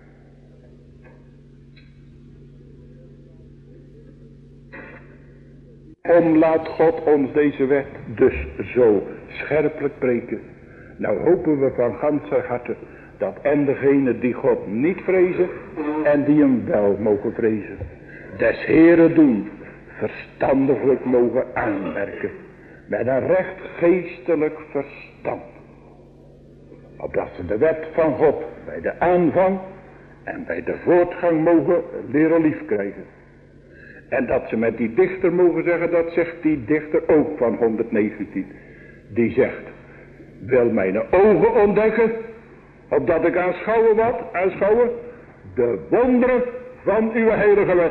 Om laat God ons deze wet dus zo scherpelijk preken. Nou hopen we van ganser harte dat en degene die God niet vrezen en die hem wel mogen vrezen. Des Heeren doen verstandiglijk mogen aanmerken. Met een recht geestelijk verstand. Opdat ze de wet van God bij de aanvang en bij de voortgang mogen leren lief krijgen. En dat ze met die dichter mogen zeggen, dat zegt die dichter ook van honderdnegentien. Die zegt, wil mijn ogen ontdekken, opdat ik aanschouwen wat, aanschouwen, de wonderen van uw heilige wet.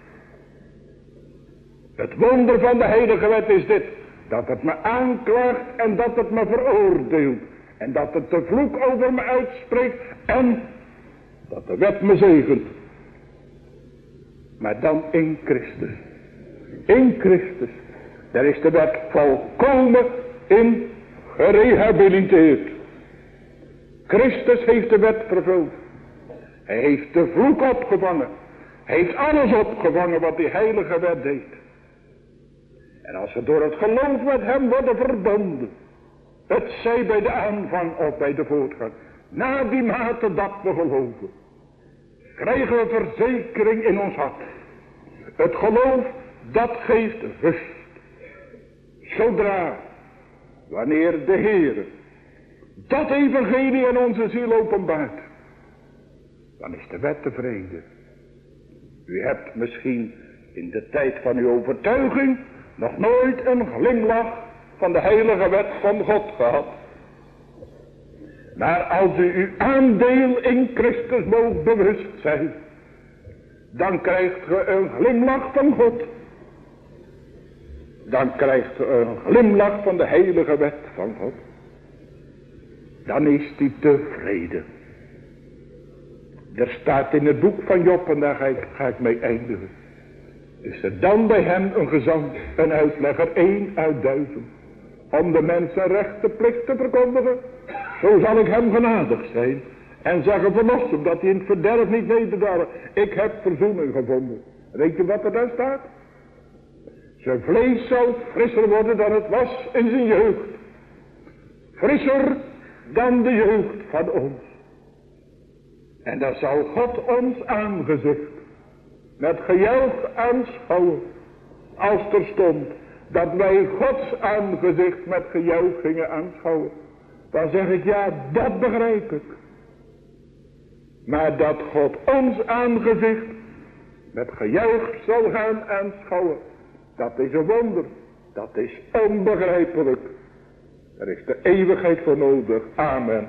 Het wonder van de heilige wet is dit, dat het me aanklaagt en dat het me veroordeelt. En dat het de vloek over me uitspreekt en dat de wet me zegent. Maar dan in Christus. In Christus. Daar is de wet volkomen in gerehabiliteerd. Christus heeft de wet vervuld. Hij heeft de vloek opgevangen. Hij heeft alles opgevangen wat die heilige wet deed. En als we door het geloof met hem worden verbonden. Het zij bij de aanvang of bij de voortgang. Na die mate dat we geloven. Krijgen we verzekering in ons hart. Het geloof dat geeft rust. Zodra, wanneer de Heer dat evangelie in onze ziel openbaart. Dan is de wet tevreden. U hebt misschien in de tijd van uw overtuiging nog nooit een glimlach van de heilige wet van God gehad. Maar als u uw aandeel in Christus moogt bewust zijn, dan krijgt u een glimlach van God. Dan krijgt u een glimlach van de heilige wet van God. Dan is die tevreden. Er staat in het boek van Job, en daar ga ik, ga ik mee eindigen. Is er dan bij hem een gezant, een uitlegger, één uit duizend. Om de mensen recht de plicht te verkondigen. Zo zal ik hem genadig zijn. En zeggen verlos hem dat hij in het verderf niet nederdalen. Ik heb verzoening gevonden. Weet je wat er daar staat? Zijn vlees zal frisser worden dan het was in zijn jeugd. Frisser dan de jeugd van ons. En dan zal God ons aangezicht met gejuich aanschouwen. Als er stond dat wij Gods aangezicht met gejuich gingen aanschouwen. Dan zeg ik, ja, dat begrijp ik. Maar dat God ons aangezicht met gejuich zal gaan aanschouwen. Dat is een wonder. Dat is onbegrijpelijk. Er is de eeuwigheid voor nodig. Amen.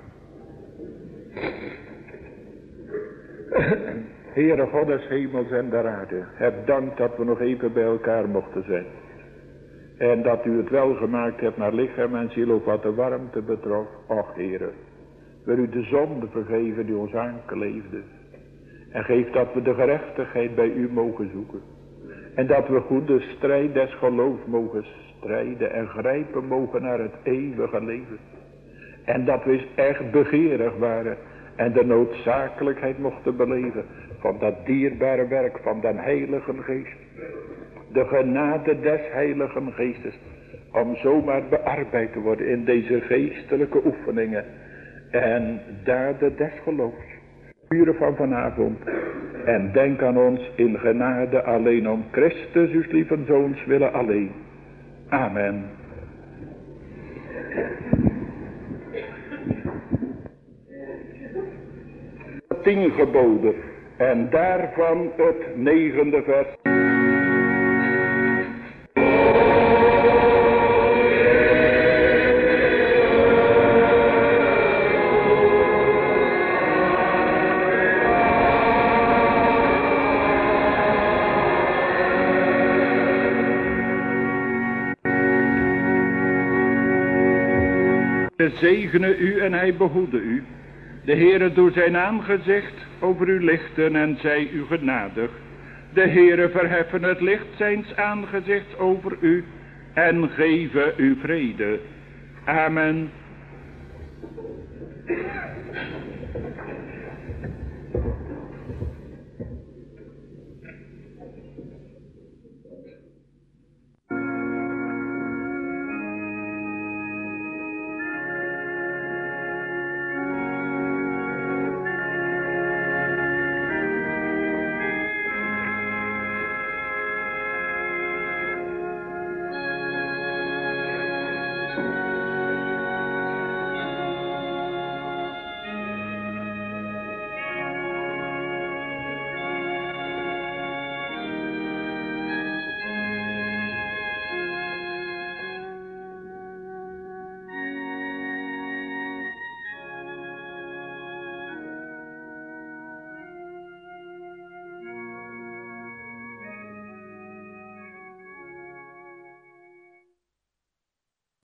Heere God des hemels en der aarde. Heb dank dat we nog even bij elkaar mochten zijn. En dat u het wel gemaakt hebt naar lichaam en ziel, ook wat de warmte betrof. Och Heere, wil u de zonde vergeven die ons aankleefde. En geef dat we de gerechtigheid bij u mogen zoeken. En dat we goed de strijd des geloofs mogen strijden en grijpen mogen naar het eeuwige leven. En dat we echt begeerig waren en de noodzakelijkheid mochten beleven van dat dierbare werk van den Heilige Geest. De genade des Heiligen Geestes om zomaar bearbeid te worden in deze geestelijke oefeningen en daden des geloofs. Uren van vanavond. En denk aan ons in genade alleen om Christus, uw lieve zoons willen alleen. Amen. Tien geboden. En daarvan het negende vers. De zegene u en hij behoede u. De Heere doet zijn aangezicht over u lichten en zij u genadig. De Heere verheffen het licht zijns aangezichts over u en geven u vrede. Amen.